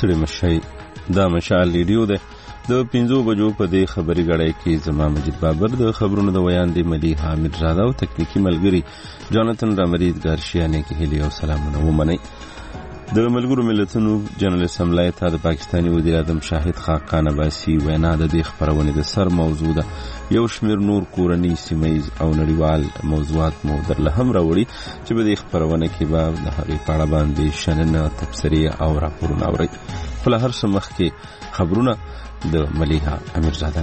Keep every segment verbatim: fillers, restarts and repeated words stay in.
ستړي مشي. دا مشال ریډیو ده. د پنځو بجو په دې خبري غړای کې زما مجید بابر د خبرونو د ویاندې ملیحه میرزاده او تکنیکی ملګری جانتن رامرید ګارشیانه کې هلي او سلامونه ومني. د ملګرو ملتونو جنرال اسمبلی ته د پاکستاني وزیر اعظم شاهد خاقان عباسي وینا د دې خبرونه د سر موضوع ده. یو شمیر نور کورنی سیمایز او نړیوال موضوعات مو درله هم راوړي چې په دې خبرونه کې به د هغې په اړه باندې شننه تبصرې او راپورونه اورئ. خو له هر څه مخکې خبرونه د ملیحه امیرزاده.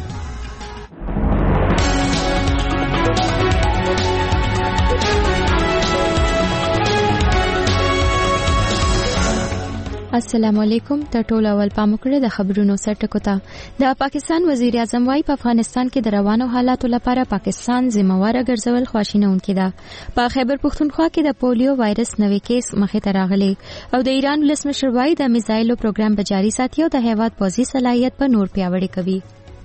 السلام علیکم. ته ټول اول پام وکړئ د خبرونو سرټکو ته. د پاکستان وزیر اعظم وايي په افغانستان کې د روانو حالاتو لپاره پاکستان ذمہواره ګرځول خواشینونکې ده. په خیبر پښتونخوا کې د پولیو وایرس نوې کیس مخې ته راغلی او د ایران ولسمشر وايي د میزایلو پروګرام به جاري ساتي او د هیواد پوځي صلاحیت په نور پیاوړی کوي.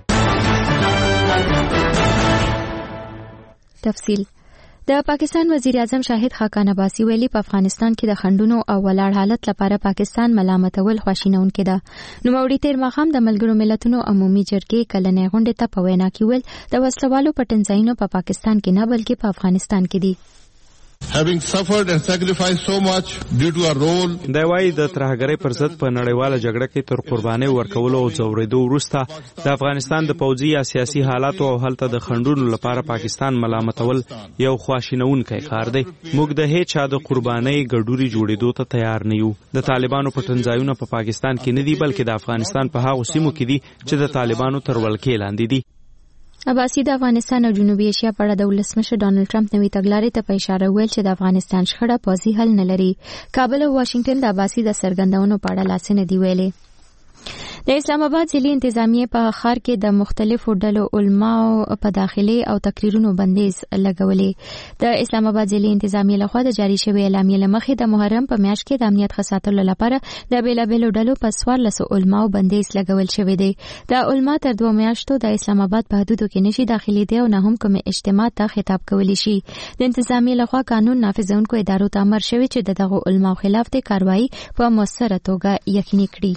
تفصیل. د پاکستان وزیر اعظم شاهد خاقان عباسي ویلي په افغانستان کې د خندونو او ولاړ حالت لپاره پاکستان ملامتول خواشینونکې ده. نوموړي تیر ماښام د ملګرو ملتونو عمومي جرګې کلنۍ غونډې ته په وینا کې ویل د وسلوالو پټنځایونو په پاکستان کې نه بلکې په افغانستان کې دي. Having suffered and sacrificed so much due to our role دا وايي د ترهګرۍ پر ضد په نړیواله جګړه کې تر قربانۍ ورکولو او ځورېدو وروسته د افغانستان د پوځي یا سیاسي حالاتو او هلته د خنډونو لپاره پاکستان ملامتول یو خواشینونکی کار دی. موږ د هیڅ چا د قربانۍ ګډوري جوړېدو ته تیار نه یو. د طالبانو پټنځایونه په پاکستان کې نه دي بلکې د افغانستان په هغو سیمو کې دي چې د طالبانو تر ولکې لاندې دي. عباسي د افغانستان او جنوبي ایشیا په اړه د ولسمشر ډانلډ ټرمپ نوې تګلارې ته په اشاره ویل چې د افغانستان شخړه پوځي حل نه لري. کابل او واشنگټن د عباسي د څرګندونو په اړه لاس نه دی ویلي. د اسلام آباد ضلعي انتظامیه په ښار کې د مختلفو ډلو علماو په داخلي او تقریرونو بندیز لګولې. د اسلام آباد ضلعي انتظامیه لخوا د جاري شوی اعلامیې له مخې د محرم په میاشت کې د امنیت ښه ساتلو لپاره د بیلابیلو ډلو په څوارلسو علماو بندیز لګول شوی دی. د علما تر دوه میاشتو د اسلام آباد په حدودو کې نشي داخلېدی او نه هم کوم اجتماع ته خطاب کولی شي. د انتظامیه لخوا قانون نافذونکو ادارو ته امر شوی چې د دغو علماو خلاف د کاروایی په مؤثره توګه یقیني کړي.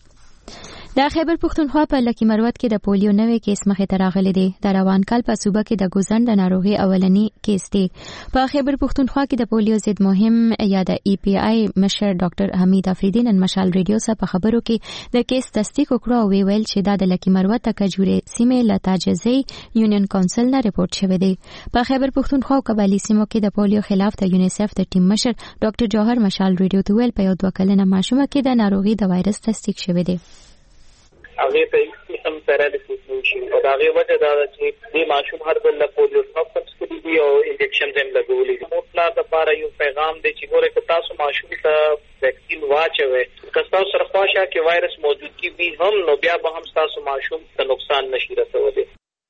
د خیبر پښتونخوا په لکی مروت کې د پولیو نوې کیس مخې ته راغلی دی. د روان کال په صوبه کې د ګوزن د ناروغي اولنی کیس دی. په خیبر پښتونخوا کې د پولیو ضد مهم یا د ای پی آی مشر ډاکټر حمید افریدی نن مشال ریډیو سره په خبرو کې د کیس تصدیق وکړ او ویل چې دا د لکی مروت د کجورې سیمې له تاجزي یونین کونسل نه ریپورت شوی دی. په خیبر پښتونخوا او قبایلی سیمو کې د پولیو خلاف د یونیسف د ټیم مشر ډاکټر جوهر مشال ریډیو ته ویل په یو دوه کلنه ماشومه کې د ناروغي د وایرس تصدیق شوی دی. هغه ته هم پیرالیسیس نشي او دا هغه وجه دا چې د ماشوم هر بل له پولیو څخه څخه دي او انجکشن هم لګولې دي. مطلب د لپاره یو پیغام دی چې ګوره که تاسو ماشوم ته ویکسین واچوي که تاسو سره خواشه کې وایرس موجود کی وي هم نو بیا به هم تاسو ماشوم ته نقصان نشي رسولی.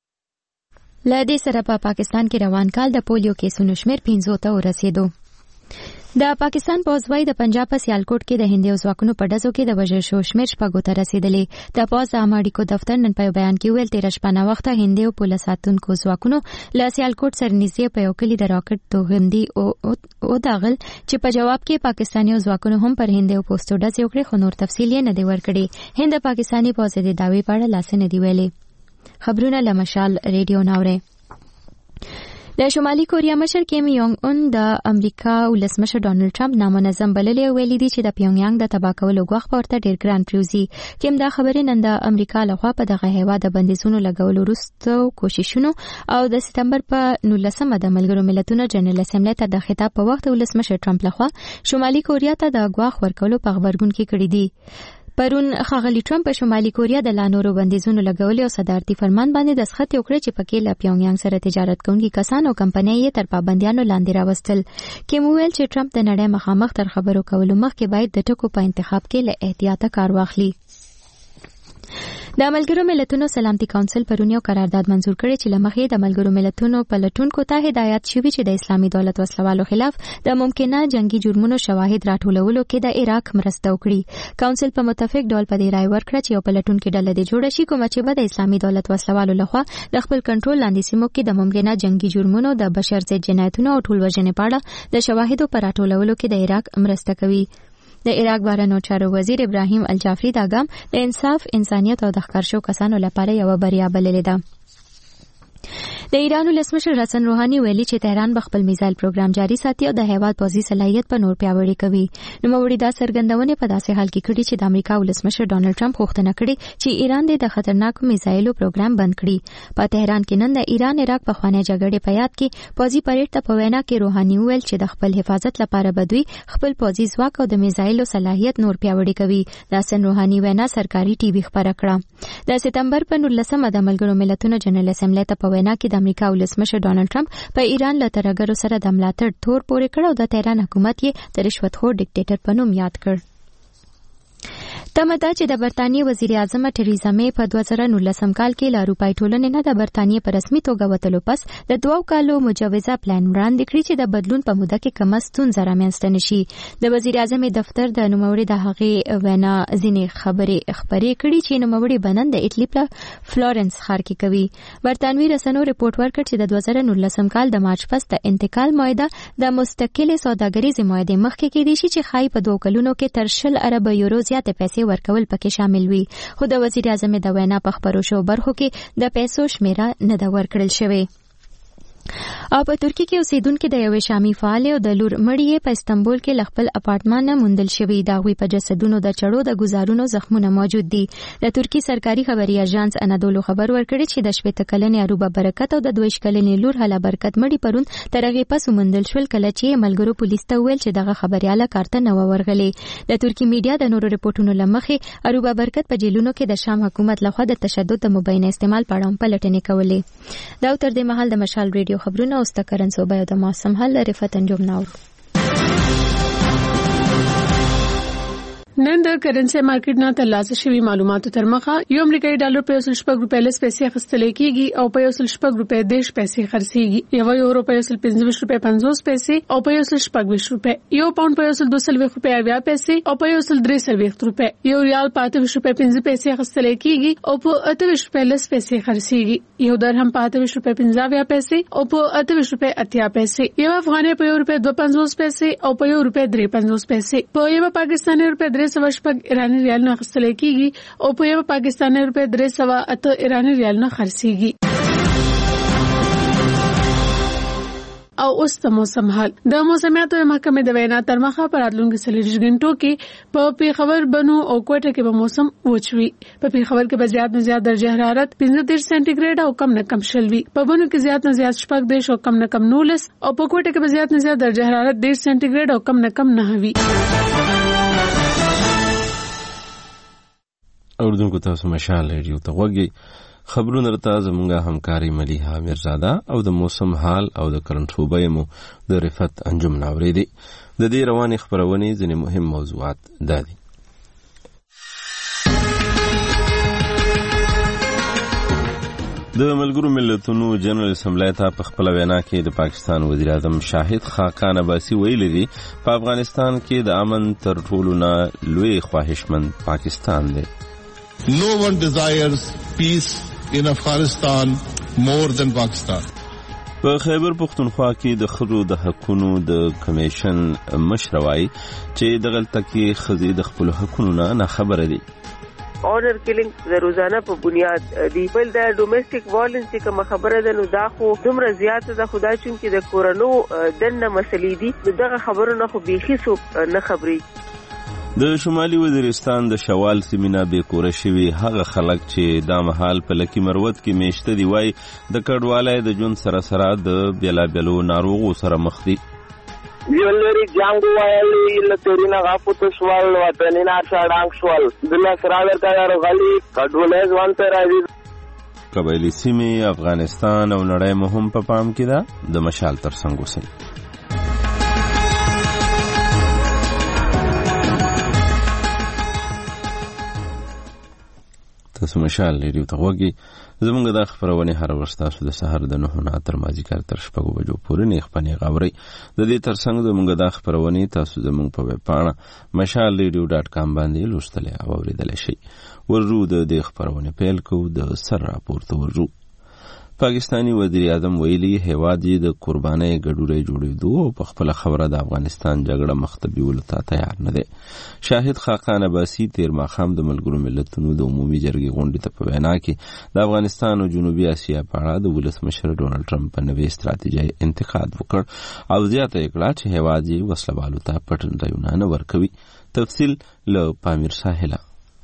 له دې سره په پاکستان کې روان کال د پولیو کیسونو شمېر پنځو ته ورسېدو. د پاکستان پوځ وايي د پنجاب په سیالکوټ کې د هندي ځواکونو په ډزو کې د وژل شو شمېر شپږو ته رسیدلی. د پوځ د عامه اړیکو دفتر نن په بیان کې ویل تېره شپه ناوخته هندي او پولیس ساتونکو ځواکونو له سیالکوټ سره نږدې په یو کلي د راکټ توغندي او داغل چې په جواب کې پاکستاني ځواکونو هم پر هندي او پوستو ډزې وکړې خو نور تفصیل یې نه دی ورکړی. هند پاکستاني پوځ د دعوی په اړه لاس نه دی ویلي. خبرونه له مشال ریډیو ناوړي. د شمالي کوریا مشر کیم یونګ اون د امریکا ولسمشر ډانلډ ټرمپ نامنظم بللې ویلي دي چې د پیونګیانګ د تباه کولو غوښ پورته ډیر ګران پریوزي. کیم دا خبرې نن د امریکا لخوا په دغه هیواد د بندیزونو لګولو وروسته کوششونو او د سپتمبر په نولسمه د ملګرو ملتونو جنرال اسمبلی ته د خطاب په وخت ولسمشر ټرمپ لخوا شمالي کوریا ته د غوښ ورکولو په خبرګون کې کړی دی. پرون ښاغلي ټرمپ په شمالي کوریا د لا نورو بندیزونو لګولو او صدارتي فرمان باندې دستخط وکړ چې پکې له پیونګیانګ سره تجارت کوونکي کسان او کمپنۍ یې تر پابندیانو لاندې راوستل. کیم ویل چې ټرمپ د نړۍ مخامخ تر خبرو کولو مخکې باید د ټکو په انتخاب کې له احتیاطه کار واخلي. د ملګرو ملتونو سلامتي کونسل پرون یو قرارداد منزور کړی چې لمخې د ملګرو ملتونو پلټونکو ته هدایت شوی چې د اسلامي دولت وسلوالو خلاف د ممکنه جنگي جرمونو شواهد راټولولو کې د عراق مرسته وکړي. کونسل په متفق ډول په دې رائے ورکړه چې یو پلټونکو ډله دې جوړه شي کوم چې به د اسلامي دولت وسلوالو لخوا د خپل کنټرول لاندې سیمو کې د ممکنه جنگي جرمونو د بشر ضد جنایتونو او ټولوژنې په اړه د شواهدو پر راټولولو کې د عراق مرسته کوي. د عراق بهرنیو چارو وزیر ابراهیم الجعفری دا ګام د انصاف انسانیت او د ښکار شو کسانو لپاره یو بریا بللې ده. د ایران ولسمشر حسن روحاني ویلي چې تهران به خپل میزایل پروګرام جاري ساتي او د هیواد پوځي صلاحیت په نور پیاوړی کوي. نوموړي دا څرګندونه په داسې حال کې کړې چې د امریکا ولسمشر ډانلډ ټرمپ غوښتنه کړې چې ایران د خطرناکو میزایلو پروګرام بند کړي. په تهران کې نن د ایران عراق پخوانی جګړې په یاد کې پوځي پریډ ته په وینا کې روحاني ویل چې د خپل حفاظت لپاره بدوي خپل پوځي ځواک او د میزایلو صلاحیت نور پیاوړی کوي. د حسن روحاني وینا سرکاري ټي وي خبره کړه. د سپتمبر په نولسمه د ملګرو ملتونو جنرال اسمبلی ته په وینا کې د امریکا ولسمشر ډانلډ ټرمپ په ایران له ترهګرو سره د ملاتړ تور پورې کړ او د تهران حکومت یې د رشوتخور ډیکټیټر په نوم یاد کړ. تمه ده چې د برتانیې وزیر اعظم ټریزا مې په دوه زره نولسم کال کې له اروپایي ټولنې نه د برتانیې په رسمي توګه وتلو پس د دوو کالو مجوزه پلان وړاندې کړی چې د بدلون په موده کې کم ستونزه رامنځته نشي. د وزیر اعظم دفتر د نوموړي د هغې وینا ځینې خبرې خبرې کړي چې نوموړي بنن د اټلی په فلورنس ښار کې کوي. برتانوي رسنیو رپورټ ورکړ چې د دوه زره نولسم کال د مارچ پس د انتقال معاهده د مستقلې سوداګریزې معاهدې مخکې کېدای شي چې ښایي په دوه کلونو کې تر شل ارب یورو زیاتې پیسې ورکول پکې شامل وي. خو د وزیر اعظم د وینا په خبرو شو برخو کې د پیسو شمیره نه ده ورکړل شوې. او په ترکیه کې اوسیدونکو د یوې شامي فعال او د لور مړی په استنبول کې ل خپل اپارټمان نه موندل شوی. دا غوي په جسدونو د چړو د گزارونو زخمونه موجود دي. د ترکی سرکاري خبري اژانس انادولو خبر ورکړي چې د شپږ کلنې اروبا برکت او د دوه کلنې لور هله برکت مړی پرون ترغه پس موندل شول کله چې ملګرو پولیس ته ویل چې دغه خبرياله کارته نه ورغلي. د ترکی میډیا د نورو رپورټونو لمخې اروبا برکت په جیلونو کې د شام حکومت لخوا د تشدد د مبینه استعمال په اړه پلټنې کولې. دا تر دې مهال د مشال ریډیو خبرونه او ستکرن صوبه د موسم حل رفت انجام نور. نن د کرنسي مارکیټ نه ترلاسه شوی معلوماتو تر مخه یو امریکایي ډالر په یو سل شپږ روپۍ لس پیسې اخیستل کېږي او په یو سل شپږ روپۍ دیش پیسې خرڅېږي. یو یورو په یو سل پنځه روپۍ پنځوس پیسې او په یو سل شپږ روپۍ. یو پاوند په یو سل دوه روپۍ اویا پیسې او په یو سل درې روپۍ. یو ریال په اته روپۍ پنځه پیسې اخیستل کېږي او په اته روپۍ لس پیسې خرڅېږي. یو درهم په اته روپۍ پنځه پیسې او په اته روپۍ اتیا پیسې. یو افغانۍ په یو روپۍ دوه پنځوس پیسې او په یو روپۍ درې پنځوس پیسې. په یو پاکستاني روپۍ سوا شپږ ایرانی ریال نه اخیستل کېږي او په یو پاکستاني روپۍ درې سوا اته ایرانی ریال نه خرڅېږي. او اوس د موسم حال. د موسمیاتو محکمې د وینا تر مخه پر راتلونکو څلوېښت غنټو کې په پیښور بنو او کوټه کې به موسم وچوي. په پیښور کې به زیات نه زیات درجه حرارت پنځه دېرش سانتي ګریډ او کم نه کم شل وي. په بنو کې زیات نه زیات شپږ دېرش او کم نه کم نولس او په کوټه کې به زیات نه زیات درجه حرارت دېرش سانتي ګریډ او کم نه کم نهه وي. اوردونکو تاسو مشال ریډیو ته وګورئ. خبرونه رته زموږه همکاري ملیحه میرزاده او د موسم حال او د کرنٹ صوبې مو د رفت انجم ناوریدي. د دې رواني خبرونه ځینې مهم موضوعات دادي. د ملګرو ملتونو جنرال اسمبلی ته په خپل وینا کې د پاکستان وزیر اعظم شاهد خاقان عباسي ویلي دي په افغانستان کې د امن تر ټولو نه لوی خواهشمند پاکستان دی. No one desires peace in Afghanistan more than Pakistan. په خیبر پختونخوا کې د خلکو د حقوقو د کمیشن مشروعي چې د غلطکی خزي د خپل حقوقو نه خبره دي. اونر کیلینګ د روزانه په بنیاد دی. بل د ډومېسټک وایلنس چې کوم خبره ده نو دا خو دومره زیاته ده خدای چون کې د کورونو دنه مسلې دي دغه خبرونه خو بيخي سو نه خبري. د شمالي وزیرستان د شوال سیمینه به کور شوی هغه خلک چې د مهال په لکی مروت کې میشته دی وای د کډوالای د جون سره سره د بیلا بیلو ناروغو سره مخ دي. جولری جانګو وایلی لترینا غاپوت سوال وطنینا شاډانګ سوال دله سراغر کار غلی کډولای ځوان ته راځي. قبایلی سیمه افغانستان او نړۍ مهم په پام کې ده. د مشال تر څنګ وسل. تاسو مشال ریډیو ته وګورئ. زموږ د خبرونه هر ورځ تاسو د سحر د نه نه تر مازیګر تر شپږ بجو پورې نه خپنې غوړي. د دې ترڅنګ زموږ د خبرونه تاسو زموږ په ویب پاڼه مشال ریډیو ډاټ کام باندې لوستل او اوریدل شي. ورجو د دې خبرونه پیل کو د سر راپورته ورجو. پاکستانی وزیر اعظم ویلي هیواد یې د قربانۍ ګډوډۍ جوړېدو او په خپله خبره د افغانستان جګړه مخ ته بیولو ته تیار نه دی. شاهد خاقان عباسي تیر ماښام د ملګرو ملتونو د عمومي جرګې غونډې ته په وینا کې د افغانستان او جنوبي اسیا په اړه د ولسمشر ډونالډ ټرمپ په نوې ستراتیژۍ انتقاد وکړ او زیاته یې کړه چې هیواد یې وسلوالو ته پټ ځایونه نه ورکوي. تفصیل له پامیر ساحله.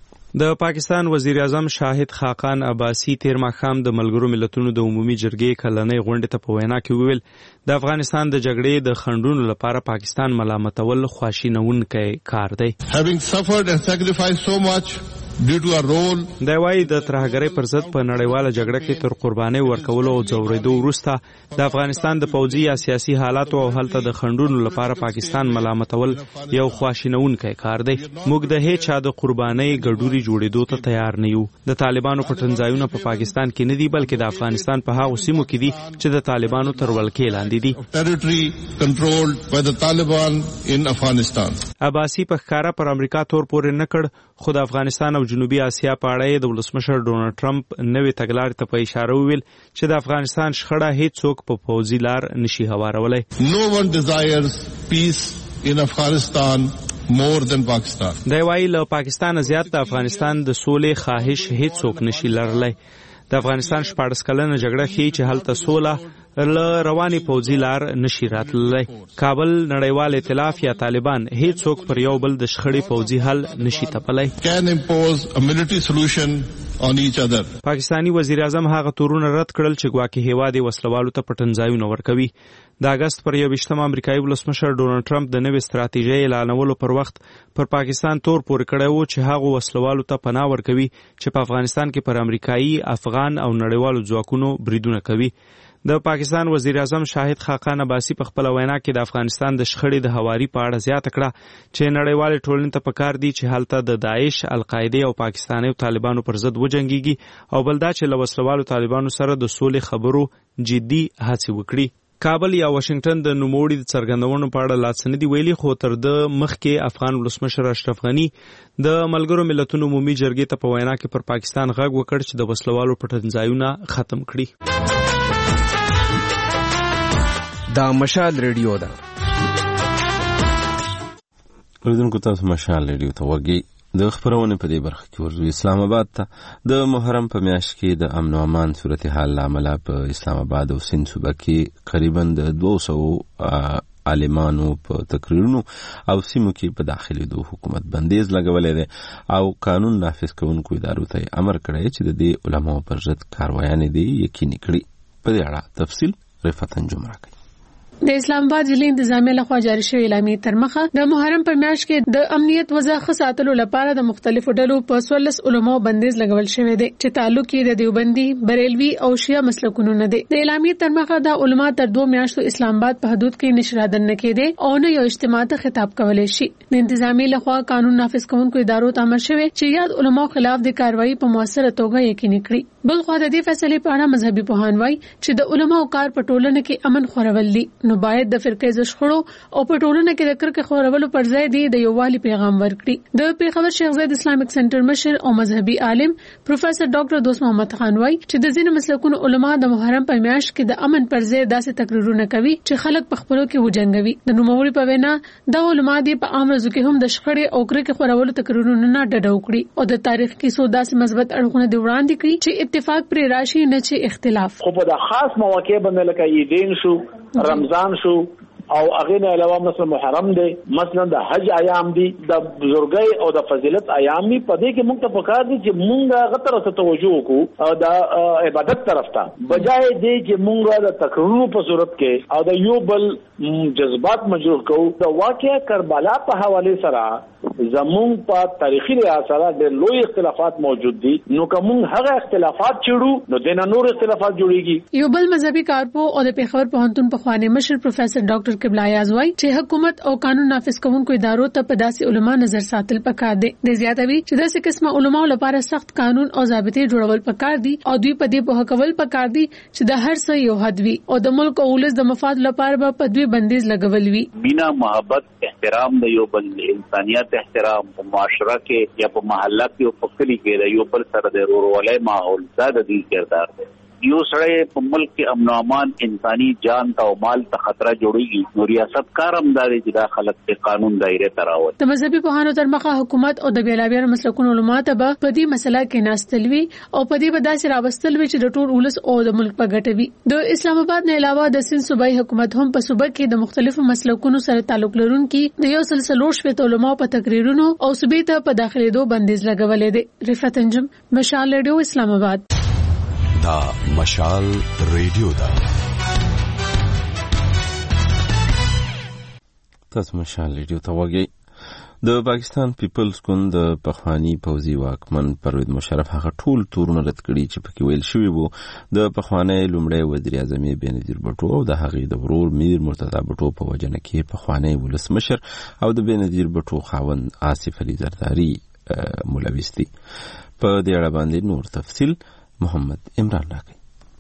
د پاکستان وزیر اعظم شاهد خاقان عباسي تیر ماښام د ملګرو ملتونو د عمومي جرګې کلنۍ غونډې ته په وینا کې وویل د افغانستان د جګړې د خنډونو لپاره پاکستان ملامتول خواشینونکی کار دی. Having suffered and sacrificed so much due to our role دا وايي د ترهګرۍ پر ضد په نړیواله جګړه کې تر قربانۍ ورکولو او ځورېدو وروسته د افغانستان د پوځي یا سیاسي حالاتو او هلته د خنډونو لپاره پاکستان ملامتول یو خواشینونکی کار دی. موږ د هیڅ چا د قربانۍ ګډوډي جوړېدو ته تیار نه یو. د طالبانو پټنځایونه په پاکستان کې نه دي بلکې د افغانستان په هغو سیمو کې دي چې د طالبانو تر ولکې لاندې دي. territory controlled by the Taliban in Afghanistan. عباسي په ښکاره پر امریکا تور پورې نه کړ خو د افغانستان او جنوبي اسیا په اړه د ولسمشر ډونالډ ټرمپ نوې تګلارې ته په اشاره وویل چې د افغانستان شخړه هیڅوک په پوځي لار نشي هوارولی. No one desires peace in Afghanistan more than Pakistan. دی وايي له پاکستان زیات د افغانستان د سولې خواهش هیڅوک نشي لرلی. د افغانستان شپاړس کلنه جګړه ښیي چې هلته سوله له رواني پوځي لار نشي راتللی. کابل نړیوال ائتلاف یا طالبان هیڅوک پر یو بل د شخړې پوځي حل نشي تپلی. Can impose a military solution on each other. پاکستانی وزیر اعظم هغه تورونه رد کړل چې ګواکې هیواد یې وسلوالو ته پټنځایونه ورکوي. د اګست پر یوویشتم امریکایي ولسمشر ډونالډ ټرمپ د نوې ستراتیژۍ اعلانولو پر وخت پر پاکستان تور پورې کړی و چې هغو وسلوالو ته پناه ورکوي چې په افغانستان کې پر امریکایي، افغان او نړیوالو ځواکونو بریدونه کوي. د پاکستان وزیر اعظم شاهد خاقان عباسي په خپله وینا کې د افغانستان د شخړې د هواري په اړه زیاته کړه چې نړیوالې ټولنې ته پکار دي چې هلته د داعش، القاعدې او پاکستاني طالبانو پر ضد وجنګیږي او بل دا چې له وسلوالو طالبانو سره د سولې خبرو جدي هڅې وکړي. کابل یا واشنگټن د نوموړي د څرګندونو په اړه لا څه نه دي ویلي خو تر د مخکې افغان ولسمشر اشرف غني د ملګرو ملتونو عمومي جرګې ته په وینا کې پر پاکستان غږ وکړ چې د وسلوالو پټنځایونه ختم کړي. دا مشال ریډیو ده. اوریدونکو تاسو مشال ریډیو ته وګورئ. د خبرونه په دې برخه کې ورځو اسلام آباد ته د محرم په میاشت کې د امن او امان صورتحال لامل په اسلام آباد او سند صوبه کې تقریبا د دوه سوه عالمانو په تقریرونو او سیمو کې په داخلي دو حکومت بندیز لګولې ده او قانون نافذ کوونکو ادارو ته امر کړی چې د دې علماو پر ضد کاروایانې دي یقیني کړي. په دې اړه تفصیل رفعت انجم راکړي. د اسلام آباد ضلع انتظامیه لخوا جاری شوی اعلامیې تر مخه د محرم په میاشت کې د امنیت وضع ښه ساتلو لپاره د مختلفو ډلو په څوارلس علماو بندیز لګول شوی دی چې تعلق یې د دیوبندي، بریلوي او شیعه مسلکونو نه دی. د اعلامیې تر مخه د علما تر دوه میاشتو اسلام آباد په حدود کې نشرادن نه کېدی او نه یو اجتماع ته خطاب کولی شي. د انتظامیه لخوا قانون نافذ کوونکو ادارو ته امر شوی چې یاد علماو خلاف د کاروایی په موثره توګه یقیني کړي. بل خو د دې فیصلې په اړه مذهبي پوهان وایي چې د علماو کار په ټولنه کې امن خورول دي نو باید د فرقې زشخړو او په ټولنه کې د کرکې خورولو پر ځای دی د یووالي پیغام ورکړي. د پیښور شیخ زاید اسلامیک سنټر مشر او مذهبي عالم پروفیسور ډاکټر دوست محمد خان وایي چې د ځینو مسلکونو علما د محرم په میاشت کې د امن پر ځای داسې تقریرونه کوي چې خلک په خپلو کې وجنګوي. د نوموړي په وینا د علما دی په عام ورځو کې هم د شخړې او کرکې خورولو تقریرونه نه ډډه وکړي او د تاریخ کې څو داسې مثبت اړخونه دی وړاندې کړي چې اتفاق پر راشي نه چې اختلاف. خو په خاص مواقع باندې لکه عیدین شو، رمضان شو او هغه نه علاوه مثلا محرم دی، مثلا د حج ایام دي، د بزرګۍ او د فضیلت ایام دي. په دې کې موږ ته پکار دي چې موږ غتر ته توجه وکړو او د عبادت طرف ته بجای دی چې موږ د تقریرونو په صورت کې او د یو بل جذبات مجروح کوو. د واقعه کربلا په حواله سره زمون په تاریخي لحاظ سره د لوی اختلافات موجود دي نو کوم هغه اختلافات چړو نو د نور اختلافات جوړيږي. یو بل مذهبي کارپو او د پیښور پوهنتون په خوانې مشر پروفیسور ډاکټر قبله ایاز وایي چې حکومت او قانون نافذ کوونکو ادارو ته په داسې علما نظر ساتل پکار دي. د زیاتوي چې داسې قسمه علماو لپاره سخت قانون او ضابطې جوړول پکار دي او دوی په دې په حکول پکار دي چې د هر څه یو حد وي او د ملک او ولس د مفاد لپاره په دوی بندیز لګول وي. مینا محبت، احترام د یو بل انسانيت، احترام په معاشره کې یا په محله کې او په کلی کې د یو بل سره د ورورولۍ ماحول دا د دې کردار دی. یو سړی په ملک کې امن او امان انساني جان ته او مال ته خطر جوړیږي نو ریاست کارم داري چې دا خلک په قانون دایره ته راوړي. د مذهبي پوهانو تر مخه حکومت او د بیلابیل مسلکونو علماء ته په دې مسله کې ناستلوي او په دې بداسي راوستل وی چې د ټول ولس او د ملک په ګټه وي. د اسلام آباد نه علاوه د سند صوبایي حکومت هم په صوبه کې د مختلفو مسلکونو سره تعلق لرونکي د یو سلسله شپږ علماء په تقریرونو او صوبې ته په داخليدو بندیز لګولې دي. رفعت انجم، مشال ریډیو، اسلام آباد. دا مشال ریډیو دا تاسو مشال ریډیو ته وګورئ. د پاکستان پیپلز ګوند د پخوانی پوځي واکمن پرویز مشرف هغه ټول تورونه رد کړي چې پکې ویل شوی وو د پخوانی لومړی وزیر اعظم بېنظیر بټو او د هغې د ورور میر مرتضی بټو په وجنه کې پخوانی ولسمشر او د بېنظیر بټو خاوند آصف علي زرداری ملوث دي. په دې اړه باندې نور تفصیل محمد عمران راکړي.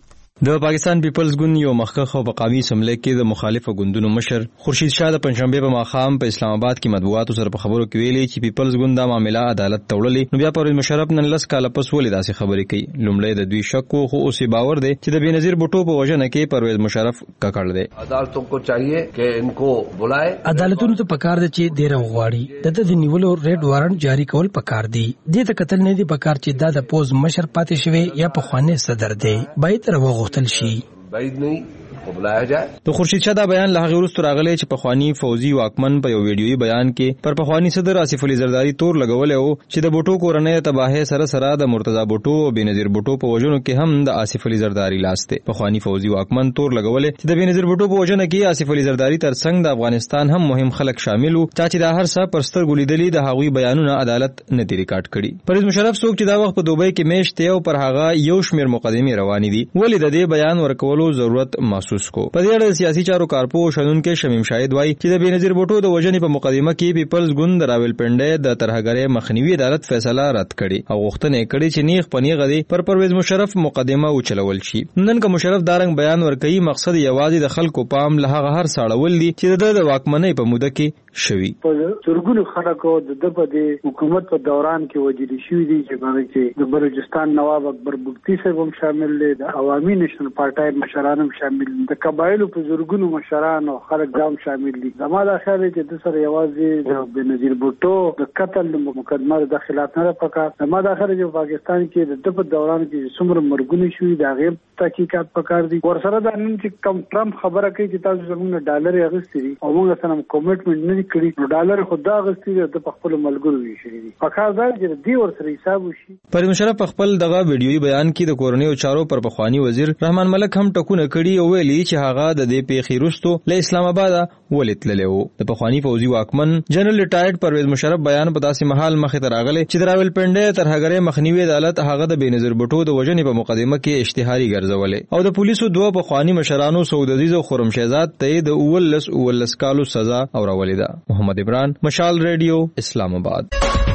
د پاکستان پیپلز ګوند یو مخکخ او په قومي اسمبلی کې د مخالفو ګوندونو مشر خورشید شاه د پنځشنبه په ماښام په اسلام آباد کې مطبوعاتو سره په خبرو کې ویلي چې پیپلز ګوند دا معامله عدالت ته وړلې نو بیا پرویز مشرف نن لس کاله پس ولې داسې خبرې کوي. لومړی د دوی شک خو اوس باور دی چې د بېنظیر بټو په وجنه کې پرویز مشرف ککړ دی. عدالتوں کو چاہیے کہ ان کو بلائے. عدالتونو ته پکار دي چې ډیر غواړي دته د نیولو ریډ وارنټ جاری کول پکار دي. دې ته قتل نه دي پکار چې دا د پوز مشر پاتې شوی یا په خوانه صدر دی باید تر وغوښتل شي. بعید نہیں بلایا جائے. د خورشید شاه دا بیان له هغه وروسته راغلی چې پخوانی فوجي واکمن په یو ویډیويي بیان کې پر پخوانی صدر آصف علي زرداری تور لګولې او چې د بوټو کورنۍ تباہي سره سره د مرتضی بوټو او بېنظیر بوټو په وژنو کې هم د آصف علي زرداری لاس دی. پخوانی فوجي واکمن تور لګولې چې د بېنظیر بوټو په وژنه کې آصف علي زرداری ترڅنګ د افغانستان هم مهم خلک شامل وو چې د هر څه پر سترګو لیدلي د هغوی بیانونه عدالت نه دی ریکارډ کړي. پرویز مشرف څوک چې دا وخت په دوبۍ کې میشت او پر هغه یو شمېر مقدمې روانې دي ولې د دې بیان ورکولو ضرورت محسوس کو. په دې سیاسي چارو کارپو شنونکو شمیم شاهد وایي چې د بېنظیر بوټو د وژنې په مقدمه کې پیپلز ګوند د راولپنډۍ د ترهګرۍ مخنیوي عدالت فیصله رد کړي او غوښتنه کړې چې نیغ پنیغه دی پر پرویز مشرف مقدمه وچلول شي. نن که مشرف دارنګ بیان ورکړي مقصد یوازې د خلکو پام له هغه هر ساړول دي چې د واکمنۍ په موده کې شوي. په ترګونو خلکو د د حکومت په دوران کې وجري شوی دي چې باندې چې د بلوچستان نواب اکبر بگتی صاحب هم شامل دي، د عوامي نېشنل پارټای مشران هم شامل دي، د قبایلو په زورګونو مشران او خلک ګام شامل دي. زما دا خیال چې د سره یوازې د بېنظیر بوټو د قتل مقدمه د خلاف نه پکار. زما دا خیال چې پاکستان کې د په دوران کې څومره مرګونه شوي دا غیر تحقیقات پکار دي. ورسره دا نن چې کم ټرمپ خبره کوي چې تاسو زموږ ډالر اغستې دي او موږ سره کمیټمنټ نه کړی نو ډالر خدا اغستې دي د خپل ملګرو ویشي دي. پکار دا چې دی ورسره حساب وشي. پرویز مشرف خپل دغه ویډیويي بیان کې د کورنۍ او چارو پر پخوانی وزیر رحمان ملک هم ټکونه کړي او ویلي چې هغه د دې پیښې وروسته له اسلام آباد ولې تللی و. د پخوانی فوجي واکمن جنرال ریټایرډ پرویز مشرف بیان په داسې مهال مخې ته راغلی چې د راولپنډۍ ترهګرۍ مخنیوي عدالت هغه د بېنظیر بوټو د وژنې په مقدمه کې اشتهاري ګرځولې او د پولیسو دوه پخوانی مشرانو سعود عزیز او خرم شهزاد ته د اولس اولس کالو سزا اورولې ده. محمد عمران، مشال ریډیو، اسلام آباد.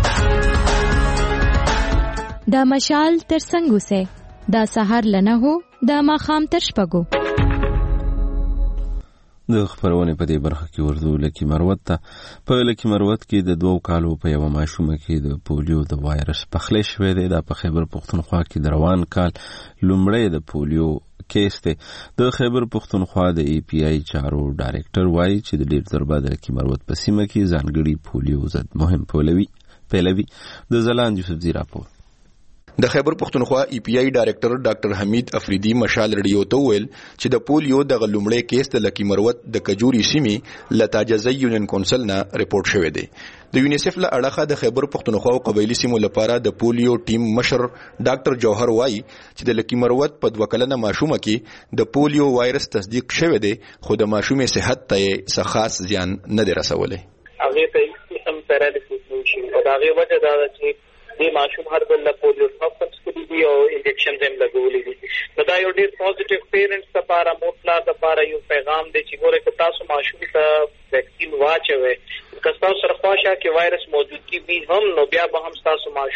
دا مشال تر څنګه سه دا سحر لنه هو دا ماخام تر شپږو. د خبرونه په دې برخه کې ورځو لکه مروت ته په لکه مروت کې د دوه کالو په یو ماشومه کې د پولیو د وایرس پخلی شوی دی. د خیبر پختونخوا کې د روان کال لومړی د پولیو کیس دی. د خیبر پختونخوا د ای پی آی چارو ډایرکټر وایي چې د ډیر ضربه د لکه مروت په سیمه کې ځانګړي پولیو ضد مهم پولوي پیلوي. د زلان یوسف زی راپور. د خیبر پختونخوا ای پی آی ډایرکټر ډاکټر حمید افریدی مشال ریډیو ته ویل چې د پولیو د غلومړی کیس د لکی مروت د کجوري سیمې لتاجزي یونین کونسل نه ریپورت شوی دی. د یونیسف له اړخه د خیبر پختونخوا او قبایلی سیمو لپاره د پولیو ټیم مشر ډاکټر جوهر وایي چې د لکی مروت په دوه کلنه ماشومه کې د پولیو وایرس تصدیق شوی دی خو د ماشومې صحت ته څه خاص زیان نه دی رسولی. هغه ته هم پیرالیسیس وشي او دا غي وجه دا چې د ماشوم هر بل پولیو ټاپس کړي دي او انجکشن هم لګولې دي. نو دا یو ډیر پوزټیو پیرنټس لپاره موټلا لپاره یو پیغام دی چې ګوره که تاسو ماشوم ته ویکسین واچوي که تاسو سره خواشه کې وایرس موجود کی وي هم نو بیا به هم تاسو ماشوم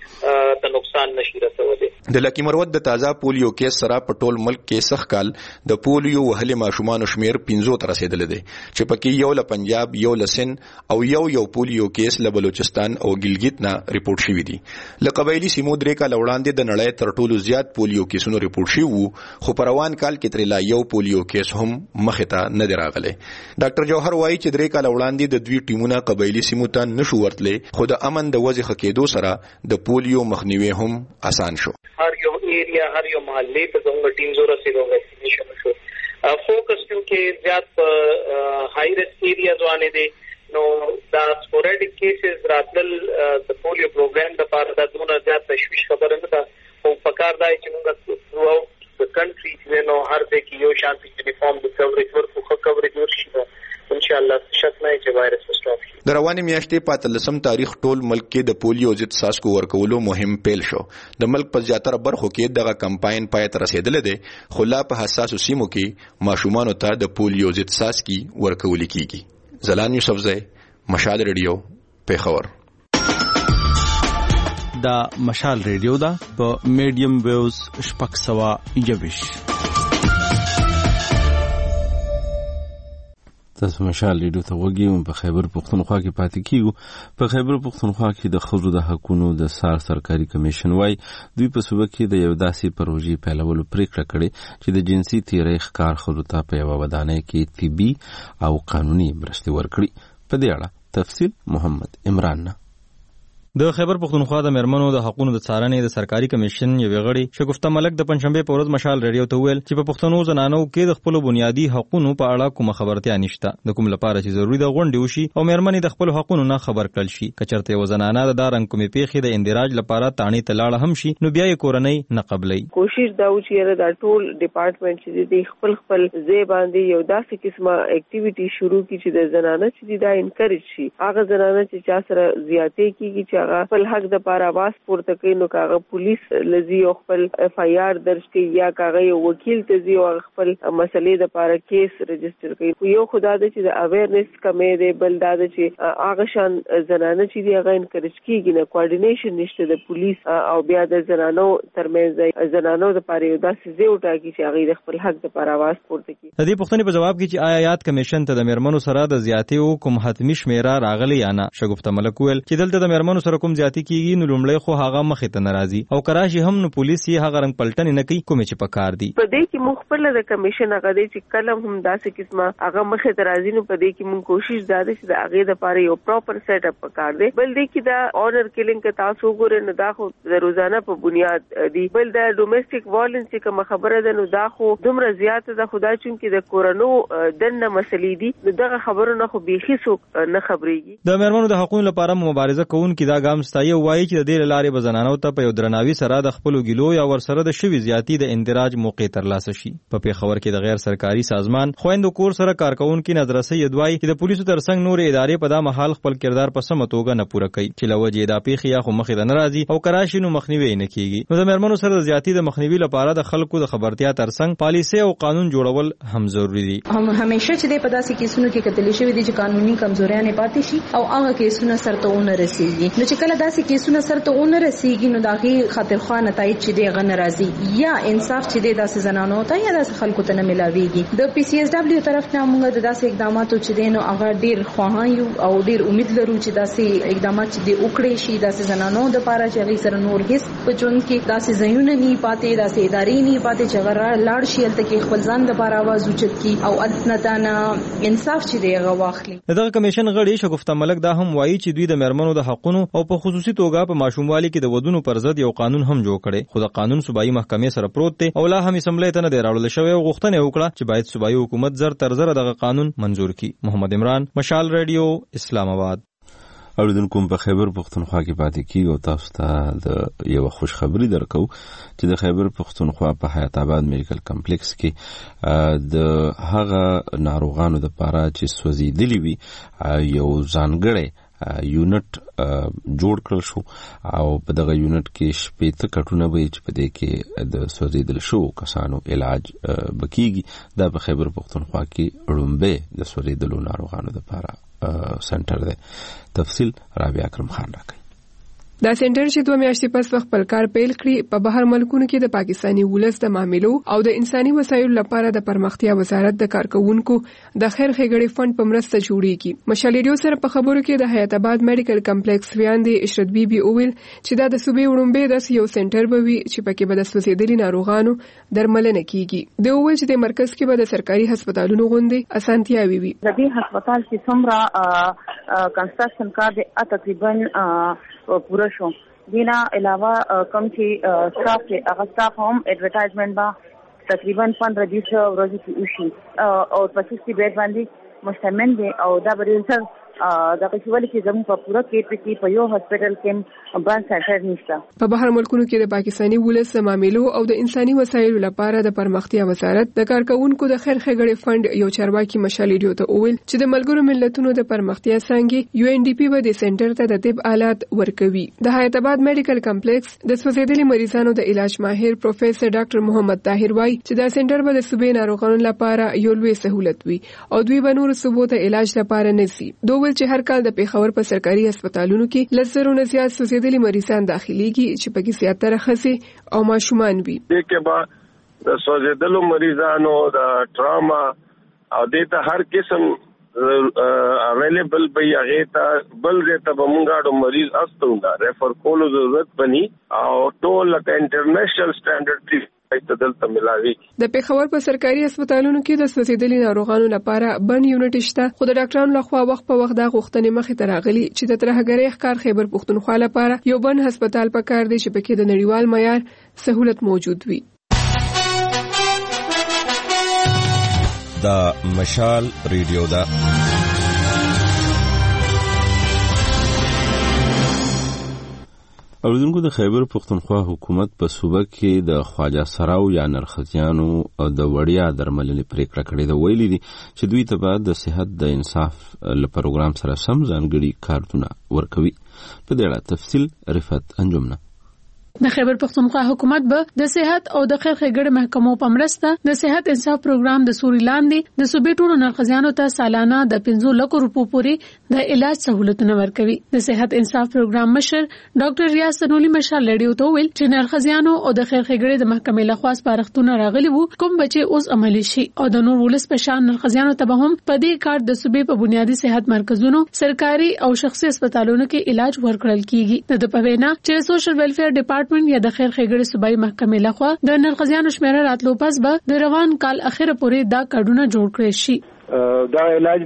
ته نقصان نشي رسولی. د لکی مروت د تازه پولیو کیس سره په ټول ملک کې سخت کال د پولیو وهلې ماشومان شمیر پنځو ته رسیدل دي چې پکې یو له پنجاب، یو له سند او یو یو پولیو کیس له بلوچستان او ګلګت نه ریپورت شوی دي. له قبایلی سیمو درې کال وړاندې د نړۍ تر ټولو زیات پولیو کیسونو ریپورت شوی وو، خو په روان کال کې تر لا یو پولیو کیس هم مخې ته نه دی راغلی. ډاکټر جوهر وایي چې درې کال وړاندې د دوی ټیمونه قبایلی سیمو ته نشو ورتلې، خو د امن د وضع ښه کېدو سره د پولیو مخنیوي هم آسان شو. هر یو ایریا هر یو محلے ته زموږ ټیم زو رسیدو ویکسینیشن شو. فوکس کیونکہ زیات ہائی رسک ایریاز باندې دي نو دا سپوریډک کیسز راتل د پولیو پروګرام د پاره د دونه زیات تشویش خبره نه ده، او پکار دی چې موږ ثرو اوټ د کنټری چې نو هر ځای کې یو شانتي یونیفارم د کوریج ورکو خو کوریج ورشي ان شاء الله شک نه چې وایرس سټاپ شي. د روانې میاشتې په اتلسم تاریخ ټول ملک کې د پولیو ضد څاڅکو ورکولو مهم پیل شو. د ملک په زیاتره برخو کې دغه کمپاین پای ته رسیدلی دی، خو لا په حساسو سیمو کې ماشومانو ته د پولیو ضد څاڅکي ورکول کیږي. زلان یوسفزی، مشال ریډیو، پیښور. دا مشال ریډیو دا په میډیم ویوز شپږ سوه یوویش. تاسو مشال ریډیو ته وګورئ. په خیبر پښتونخوا کې پاتې کیږو. په خیبر پښتونخوا کې د ښځو د حقوقو د سار سرکاري کمیشن وايي دوی په صوبه کې د یو داسې پروژې پیلولو پریکړه کړې چې د جنسي تیری ښکار ښځو ته په یوه ودانۍ کې طبي او قانوني مرستې ورکړي. په دې اړه تفصیل محمد عمران نه. د خیبر پښتونخوا د میرمنو د حقوقو د څارنې د سرکاري کمیشن یو غړي شګفته ملک د پنځشنبه په ورځ مشال ریډیو ته ویل چې په پښتنو زنانو کې د خپل بنیادی حقوقو په اړه کوم خبرتیا نشته، د کوم لپاره چې ضروری د غونډې وشي او میرمنې د خپل حقوقو نه خبر کړل شي. کچرته یو زنانه د دارنګ کومې پیښې د اندراج لپاره تانی تلاړه هم شي نو بیا یې کورنۍ نه قبلای. کوشش دا و چې دا ټول ډپارټمنټ چې د خپل خپل ځای باندې یو داسې قسمه اکټیویټي شروع کړي چې د زنانه چې دا انکریج شي. هغه زنانه چې چا سره زیاتې کیږي چې هغه خپل حق د پاره आवाज پورته کوي نو کاغه پولیس لذي او خپل اف آی آر درج کوي یا کاغه یو وکیل ته زی او خپل مسلې د پاره کیس رجسٹر کوي. یو خدا د چې د اویرنس کمې دی، بل دا چې هغه شان زنانه چې دی هغه انکریج کیږي نه کوارډینیشن نشته د پولیس او بیا د زنانو ترمنځ زنانو د پاره یو داسې زی وټاکي چې هغه د خپل حق د پاره आवाज پورته کوي. د دې پوښتنې په جواب کې چې آیا یاد کمیشن ته د میرمنو سره د زیاتې او کوم حتمی شمیره راغلی یا نه، شګفته ملک ویل چې دلته د میرمنو سره کوم زیاتې کیږي نو لومړی خو هغه مخې ته ناراضي او کراشي هم نو پولیس یې هغه رنګ پلټنې نه کوي کومې چې پکار دي. په دې کې مخبل د کمیشن هغه دی چې کلم هم داسې قسمه هغه مخې ته راځي نو په دې کې موږ کوشش دا دی چې د هغه د لپاره یو پراپر سیټ اپ پکار دی. بل دې کې دا اونر کیلینګ که تاسو وګورئ نو دا خو د روزانه په بنیاد دی. بل د ډومېسټک وایلنس چې کوم خبره ده نو دا خو دومره زیاته ده خدای چون کې د کورونو دنه مسلې دي نو دغه خبرونه خو بيخي څوک نه خبريږي. د میرمنو د حقوقو لپاره مبارزه کوونکي دا ګام ستایي وایي چې د دې لارې به زنانو ته په یو درناوي سره د خپل ګلو یا ورسره د شوي زیاتی د اندراج موقع ترلاسه شي. په پیښور کې د غیر سرکاري سازمان خويندو کور سره کارکونکو نظر سید وایي چې د پولیسو ترڅنګ نور ادارې په دا محل خپل کردار په سم توګه نه پوره کوي چې لوجه دا پیښه یا خو مخې ته ناراضي او کراشي نو مخنیوي نه کیږي. نو د میرمنو سره د زیاتی د مخنیوي لپاره د خلکو د خبرتیا ترڅنګ پالیسي او قانون جوړول هم ضروری دي. هم همیشه چې د پداسي کیسونو کې کتل شوی دي چې قانوني کمزورۍ نه پاتې شي او هغه کیسونه سرته ونه رسیږي. نو چې کله داسي کیسونه سرته ونه رسیږي نو داغي خاطر خوا نتایج چې دی غن راځي یا انصاف چې دی داسې زنانو ته یا داسې خلکو ته نه ملاويږي. د پی سی ایس دبليو طرف نه موږ د داسې اقداماتو چې دی نو هغه ډیر خواهان یو او ډیر امید لرو چې داسې اقدامات چې دی وکړي شي داسې زنانو د پاره چې هغه سره نور هیڅ په ژوند کې داسې زيونه نه پاتې داسې ادارې نه پاتې چې هغه لاړ شي تل کې خپل ځان د پاره आवाज اوچت کی او التنتانا انصاف چې دی هغه واخلي. دغه کمیشن غړي شګفته ملک دا هم وایي چې دوی د میرمنو د حقوقو او په خصوصي توګه په ماشوموالي کې د ودونو پر ضد یو قانون هم جوړ کړي خو د قانون صوبایي محکمې سره پروت دی او لا هم اسمبلی ته نه دی راوړل شوی او غوښتنه وکړه چې باید صوبایي حکومت زر تر زر دغه قانون منزور کړي. محمد عمران، مشال ریډیو، اسلام آباد. اوریدونکو په خیبر پښتونخوا کې پاتې کیږو. تاسو ته د یو خوش خبری درکو چې د خیبر پښتونخوا په حیات آباد میډیکل کمپلیکس کې د هغه ناروغانو د پاره چې سوځیدلی وي یو ځانګړی یونټ جوړ کړل شو او په دغه یونټ کې شپږ کټونه به چې په دې کې د سوځیدل شو کسانو علاج بکیږي. دا په خیبر پښتونخوا کې اړومبه د سوځیدلو ناروغانو لپاره سنټر دی. تفصیل رابعه اکرم خان راکړي. دا سنټر چې دوه میاشتې پس خپل کار پیل کړی په بهر ملکونو کې د پاکستاني ولس د معاملو او د انساني وسایلو لپاره د پرمختیا وزارت د کارکونکو د خیر ښېګړې فند په مرسته جوړیږي. مشال ریډیو سره په خبرو کې د حیات آباد میډیکل کمپلیکس ویاندې اشرت بی بی اویل چې دا د صوبې وړومبې داسې یو سنټر به وي چې پکې به د سوځېدلي ناروغانو درملنه کیږي. د اویل چې د مرکز کې به د سرکاري هسپتالونو غوندې اسانتیاوي وي. د دې هسپتال چې څومره کنسټرکشن کار دی تقریبا پوره شو. دینا علاوه کم چې سټاف کې هغه سټاف هم ایڈورټایزمنٹ با تقریبا پندرہ بیس ورځې کې وشي او پچیس کې بیډ باندې مشتمل دي او دا بریسر دا کیول کې زموږ په پوره کې کې په یو هسپتال کې برانچ سنټر نشته. په بهر ملکونو کې د پاکستاني ولس د معاملو او د انساني وسایلو لپاره د پرمختیا وزارت د کارکونکو د خیر ښېګړې فند یو چارواکي مشال ریډیو ته وویل چې د ملګرو ملتونو د پرمختیا څنګه یو ان ډي پی به د سنټر ته د طب آلات ورکوي. د حیات آباد میډیکل کمپلیکس د سوځېدلي مریضانو د علاج ماهر پروفیسور ډاکټر محمد طاهر وایي چې دا سنټر به د صوبې ناروغانو لپاره یو لوی سہولت وي او دوی به نور صوبو ته علاج لپاره نسی. دوی چې هر کال د پیښور په سرکاري هسپتالونو کې لزرو نه زیات سوځېدلي مریضان داخليږي چې پکې زیاتره ښځې او ماشومان وي. دې کې به د سوځېدلو مریضانو د ټراما او د هر قسم اویلیبل به هغه ته بل ته به مونږه د مریض استوندا ریفر کولو ضرورت بني او ټول لکه انټرنیشنل سټانډرډ د پیښور په سرکاري هسپتالونو کې د سوځېدلي ناروغانو لپاره بن یونټ شته خو د ډاکټرانو لخوا وخت په وخت دا غوښتنې مخې ته راغلي چې د ترهګرۍ ښکار خیبر پښتونخوا لپاره یو بن هسپتال پکار دی چې پکې د نړیوال معیار سہولت موجود وي. دا مشال ریډیو دا اوریدونکو د خیبر پښتونخوا حکومت په صوبه کې د خواجه سراو یا نرخزیانو او د وړیا درملنې پریکړه کړې ده. ویلي دي چې دوی ته به د صحت د انصاف له پروګرام سره سم ځانګړي کارتونه ورکوي. په دې اړه تفصیل رفعت انجمنه. د خیبر پښتونخوا حکومت به د صحت او د خیر ښېګړې محکمو په مرسته د صحت انصاف پروګرام د سوري لاندې د صوبې ټولو نرخزیانو ته سالانه د پنځه لکو روپو پورې د علاج سہولتونه ورکوي. د صحت انصاف پروګرام مشر ډاکټر ریاض سنولی مشال ریډیو ته ویل چې نرخزیانو او د خیر ښېګړې د محکمې لخوا سپارښتنه راغلي وو کوم بچي اوس عملي شي او د نور ولس په شان نرخزیانو ته به هم په دې کار د صوبې په بنیادی صحت مرکزونو سرکاري او شخصي هسپتالونو کې علاج ورکړل کیږي. د پوینا چې سوشل ویلفیر ډپارټمنټ یا د خیر ښېګړې صوبایي محکمې لخوا د نرخزیانو شمیره راتلو پس به د روان کال اخره پورې دا کارډونه جوړ کړي شي. دا علاج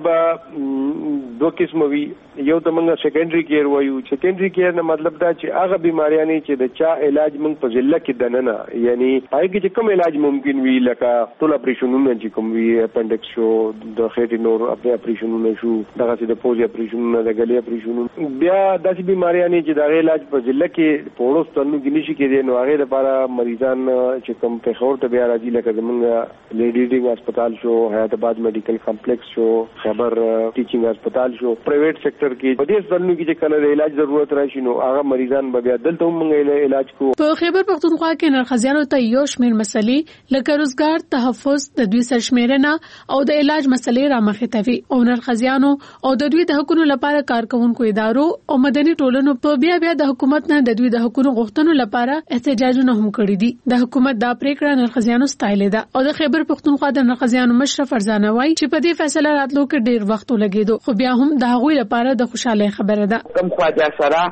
به دو قسم وي. یو د منګه سیکنډري کیر وایو. سیکنډري کیر نه مطلب دا چې هغه بیماریاں چې د چا علاج موږ په ضلع کې دننه یعنی پای کې چې کوم علاج ممکن وي لکه ټول اپریشنونه چې کوم وي اپنډکس شو د خېټې نور اپریشنونه شو دغه چې د پوزي اپریشنونه د ګلې اپریشنونه بیا داسې بیماریاں چې د علاج په ضلع کې په وړوستانو کې نشي کېدای نو هغه لپاره مریضان چې کوم په خور ته بیا راځي لکه زمونږ لیډي ډینګ هسپتال شو حیات آباد میډیکل کمپلیکس شو خیبر ټیچینګ هسپتال شو پرایویټ سیکټر کې په دې ځلونو کې چې کله د علاج ضرورت راشي نو هغه مریضان به بیا دلته هم علاج کو. په خیبر پښتونخوا کې نرخزیانو ته یو شمېر مسلې لکه روزګار تحفظ د دوی سرشمیرنه او د علاج مسلې را مخې ته وي او نرخزیانو او د دوی د حقوقو لپاره کارکونکو ادارو او مدني ټولنو په بیا بیا د حکومت نه د دوی د حقوقو غوښتنو لپاره احتجاجونه هم کړي دي. د حکومت دا پریکړه نرخزیانو ستایلې ده او د خیبر پښتونخوا د نرخزیانو مشرف فرزانه وایي چې په دې فیصله راتلو کې ډیر وخت ولګیدو خو بیا هم د هغوی لپاره د خوشاله خبره ده. کم خواجه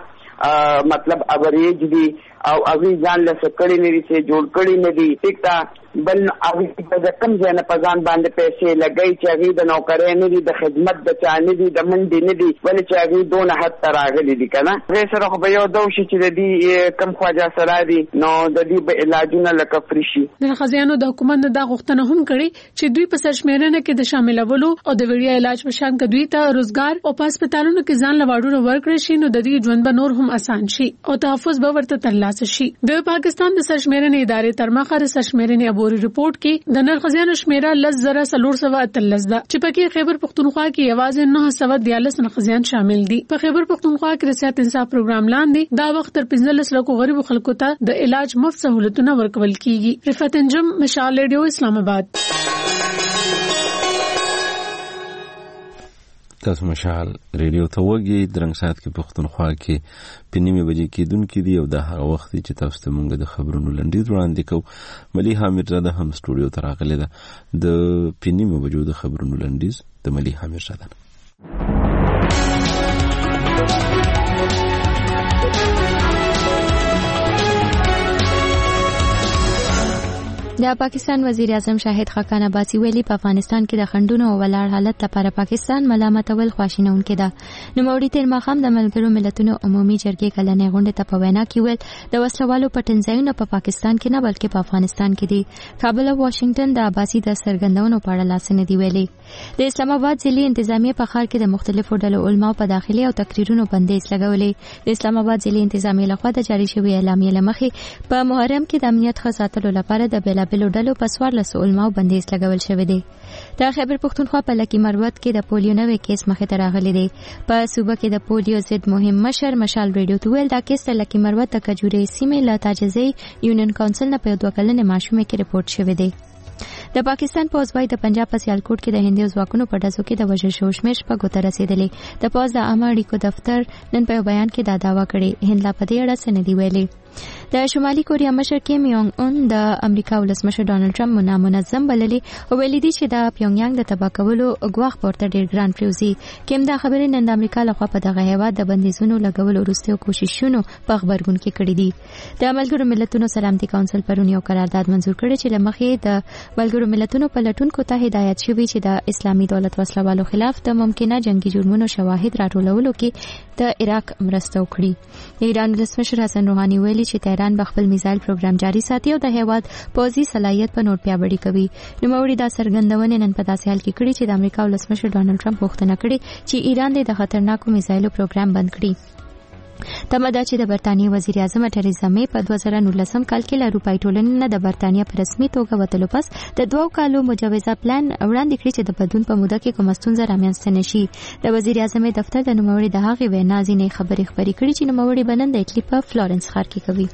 سره مطلب اوریج دي او اوی ځان له سکړی نه دي چې جوړ کړی نه دي ټیک تا بل اوی په کم ځای نه پزان باندې پیسې لګای چې اوی د نوکرې نه دي د خدمت د چا نه دي د منډي نه دي ولې چې اوی دونه حد تر راغلي دي کنه زه سره خو به یو دوشي چې د دې کم خواجه سره دي نو د دې به علاجونه لکه فری شي. د خزانو د حکومت د غوښتنه هم کړي چې دوی په سرشمیرنه کې د شاملولو او د وړیا علاج په شان کې دوی ته روزګار او هسپتالونو کې ځان لواړو ورکړي شي نو د دې ژوند به نور هم اسان شي او تحفظ به ورته ترلاسه شي. د پاکستان د سرشمیرنې ادارې تر مخه د سرشمیرنې عبوري رپورت کې د نرخزیانو شمیره لس زره څلور سوه اتلس ده چې پکې خیبر پښتونخوا کې یوازې نه سوه دیارلس نرخزیان شامل دي. په خیبر پښتونخوا کې د صحت انصاف پروګرام لاندې دا وخت تر پنځلس لکو غریبو خلکو ته د علاج مفت سہولتونه ورکول کیږي. رفعت انجم مشال ریډیو اسلام آباد. تاسو مشال ریډیو ته وګورئ درنګ سات کې پښتونخوا کې پنیمه بجې کې دن کې دی او دا هغه وخت چې تاسو ته مونږ د خبرونو لنډیز وړاندې کوو. مليحه میرزاده هم سټوډیو ته راغله ده د پنیمه بجو د خبرونو لنډیز د مليحه میرزاده. د پاکستان وزیر اعظم شاهد خاقان عباسي ویلي په افغانستان کې د خندونو او ولاړ حالت لپاره پاکستان ملامتول خواشینونکې ده. نوموړي تیر ماښام د ملګرو ملتونو عمومي جرګې کلنې غونډې ته په وینا کې ویل د وسلوالو پټنځایونه په پاکستان کې نه بلکې په افغانستان کې دي. کابل او واشنگټن د عباسي د سرګندونو په اړه لاس نه دی ویلي. د اسلام آباد ضلعي انتظامیه په ښار کې د مختلفو ډلو علماو په داخلي او تقریرونو بندیز لګولې. د اسلام آباد ضلعي انتظامیه لخوا د جاری شوی اعلامیې لمخې په محرم کې د امنیت ښه ساتلو لپاره د بیلا بلو ډلو په څوارلسو علماو بندیز لګول شوی دی. د خیبر پښتونخوا په لکی مروت کې د پولیو نوې کیس مخې ته راغلی دی. په صوبه کې د پولیو ضد مهم مشر مشال ریډیو ته ویل دا کیس د لکی مروت د کجورې سیمې له تاجزي یونین کونسل نه په دوه کلنې ماشومې کې رپورټ شوی دی. د پاکستان پوز وای د پنجاب په سیالکوټ کې د هندي ځواکونو په ډزو کې د وژل شوو شمېر شپږو ته رسیدلې. د پوز د عامه اړیکو دفتر نن په بیان کې دا دعوا کړې. هند لا په دې اړه څه نه دی ویلي. د شمالي کوریا مشر کیم یونګ اون د امریکا ولسمشر ډانلډ ټرمپ نامنظم بللي او ویلي دي چې د پیونګیانګ د تباه کولو غواخ پورته ډیر ګران پریوزي. کیم دا خبرې نن د امریکا لخوا په دغه هیواد د بندیزونو لګولو وروسته کوششونو په خبرګون کې کړې دي. د ملګرو ملتونو سلامتي کونسل پرون یو قرارداد منزور کړی چې لمخې د ملګرو ملتونو په لټونکو ته هدایت شوی چې د اسلامي دولت وسلوالو خلاف د ممکنه جنگي جرمونو شواهد راټولولو کې د عراق مرسته وکړي. د ایران ولسمشر حسن روحاني ویلي چې تهران به خپل میزایل پروګرام جاری ساتي او د هیواد پوځي صلاحیت په نور پیاوړی کوي. نوموړي دا څرګندونې نن په داسې حال کې کړي چې د امریکا ولسمشر ډانلډ ټرمپ غوښتنه کړې چې ایران د خطرناکو میزایلو پروګرام بند کړي. تمه ده چې د برتانیې وزیر اعظم ټریزا مې په دوه زره نولسم کال کې له اروپایي ټولنې نه د برتانیې په رسمي توګه وتلو پس د دوو کالو مجوزه پلان وړاندې کړی چې د بدلون په موده کې کومه ستونزه رامنځته نشي. د وزیر اعظم دفتر د نوموړي د هغې وینا ځینې خبرې خپرې کړي چې نوموړي به نن د اټلي په فلورنس ښار کې کوي.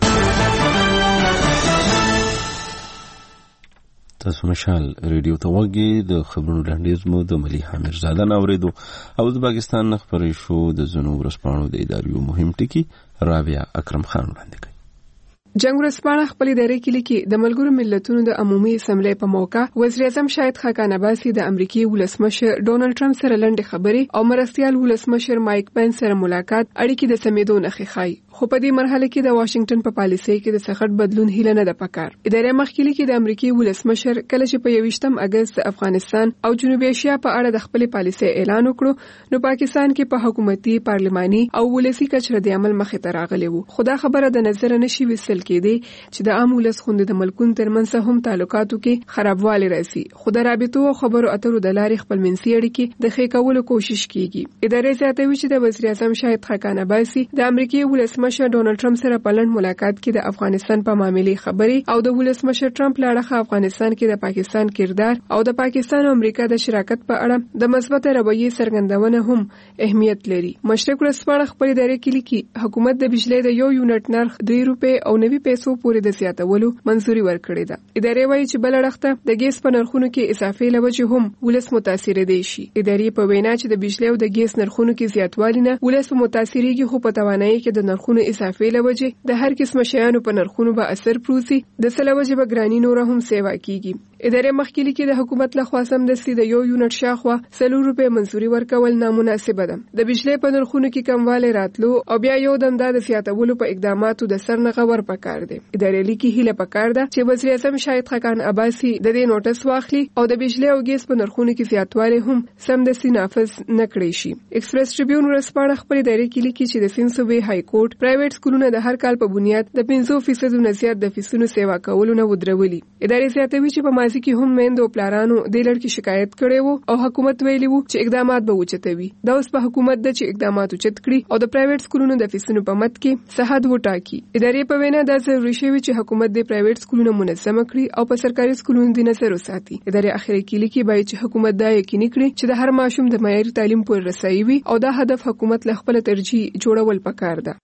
تاسو مشال ریډیو ته وګورئ د خبرونو لنډیز مو د مليحه میرزاده اوریدو او د پاکستان خبرې شو د زنو ورسپانو د ادارې مهم ټکی رابعه اکرم خان وړاندې کوي. جنگ ورسپانه خپل ادارې کې لیکي د ملګرو ملتونو د عمومي اسمبلی په موقع وزیر اعظم شاهد خاقان عباسي د امریکای ولسمشر ډونالډ ټرمپ سره لنډې خبرې او مرستيال ولسمشر مایک پنس سره ملاقات اړیکې د سمیدو نښې ښایي. خو په دې مرحله کې د واشنگټن په پالیسۍ کې د سخت بدلون هیله نه ده پکار. ادارې مخکې لیکي د امریکای ولسمشر کله چې په یوویشتم اگست افغانستان او جنوبي اسیا په اړه د خپل پالیسۍ اعلان وکړو نو پاکستان کې په حکومتي پارلماني او ولسی کچره د عمل مخې ته راغلی وو. خدا خبره د نظر نشي وسل کېدی چې د عام ولس خوندې د ملکونو ترمنځ هم تعلقاتو کې خرابوالی راځي. خو د رابطو او خبرو اترو د لارې خپل منځي اړیکې د ښه کولو کوشش کیږي. ادارې زیاتوي چې د وزیر اعظم شاهد خاقان عباسي د امریکای ولسمشر ډونالډ ټرمپ سره په لړ ملاقات کې د افغانستان په معاملې خبرې او د ولسمشر ټرمپ لړخه افغانستان کې د پاکستان کردار او د پاکستان او امریکا د شراکت په اړه د مثبت رویې څرګندونه هم اهمیت لري. مشرق ورسپانه خپل ادارې کې لیکي حکومت د بجلی د یو یونټ نرخ دوه روپۍ او نوي پیسو پورې د زیاتولو منځوري ورکړې ده. ادارې وایي چې بل اړخته د ګیس په نرخونو کې اضافه لوجه هم ولس متاثر دي شي. ادارې په وینا چې د بجلی او د ګیس نرخونو کې زیاتوالی نه ولس متاثرېږي خو په توانایي کې د نرخونو اضافه لوجه د هر قسم شیانو په نرخونو به اثر پروسي د سلوجه به ګرانی نور هم سیوا کیږي. ادارې مخکې لیکي د حکومت لخوا سمدستي د یو یونټ شاخوا سلو روپے منځوري ورکول نامناسب ده. د بجلی په نرخونو کې کموالی راتلو او بیا یو دم د زیاتولو په اقداماتو د سر نه غور پکار دي. ادارې لیکي هیله پکار ده چې وزیر اعظم شاهد خاقان عباسي د دې نوټس واخلي او د بجلی او ګیس په نرخونو کې زیاتوالی هم سمدستي نافذ نکړي شي. ایکسپریس ټریبیون ورسپانه خپل ادارې کې لیکي چې د سیند صوبې های کورټ پرایویټ سکولونه د هر کال په بنیاد د پنځه فیصد نه زیات د فیسونو سیوا کولو نه ودرولي. ادارې زیاتوي چې په ماضي کې هم میندو پلارانو د لړ کې شکایت کړي وو او حکومت ویلي وو چې اقدامات به وچتوي. دا اوس په حکومت د چې اقدامات وچت کړي او د پرایویټ سکولونو د فیسونو په مت کې صحت وټاکي. ادارې په وینا دا ضروري شوی چې حکومت د پرایویټ سکولونو منظم کړي او په سرکاري سکولونو د نظر وساتي. ادارې اخیری کې لیکي باید چې حکومت دا یقیني کړي چې د هر ماشوم د معیاري تعلیم پورې رسایي وي او دا هدف حکومت له خپل ترجیح جوړول پکار ده.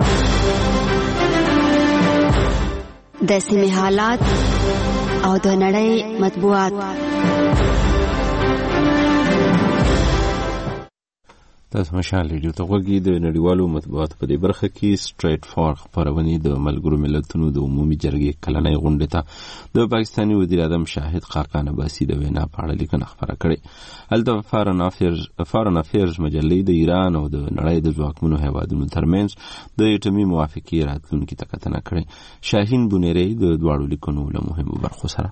د سیمې حالات او د نړۍ مطبوعات تاسو مشال ریډیو ته غوږی د نړیوالو مطبوعاتو په دې برخه کې سټریټ فار خبرونه د ملګرو ملتونو د عمومي جرګې کلنۍ غونډه ته د پاکستاني وزیر اعظم شاهد خاقان عباسي د وینا په اړه لیکنه خبره کړې. هلته فارن افیرز فارن افیرز مجلې د ایران او د نړۍ د ځواکمنو هیوادونو ترمنځ د اټومي موافقې راتلونکي ته کتنه کړې. شاهین بونیری د دواړو لیکنو له مهمو برخو سره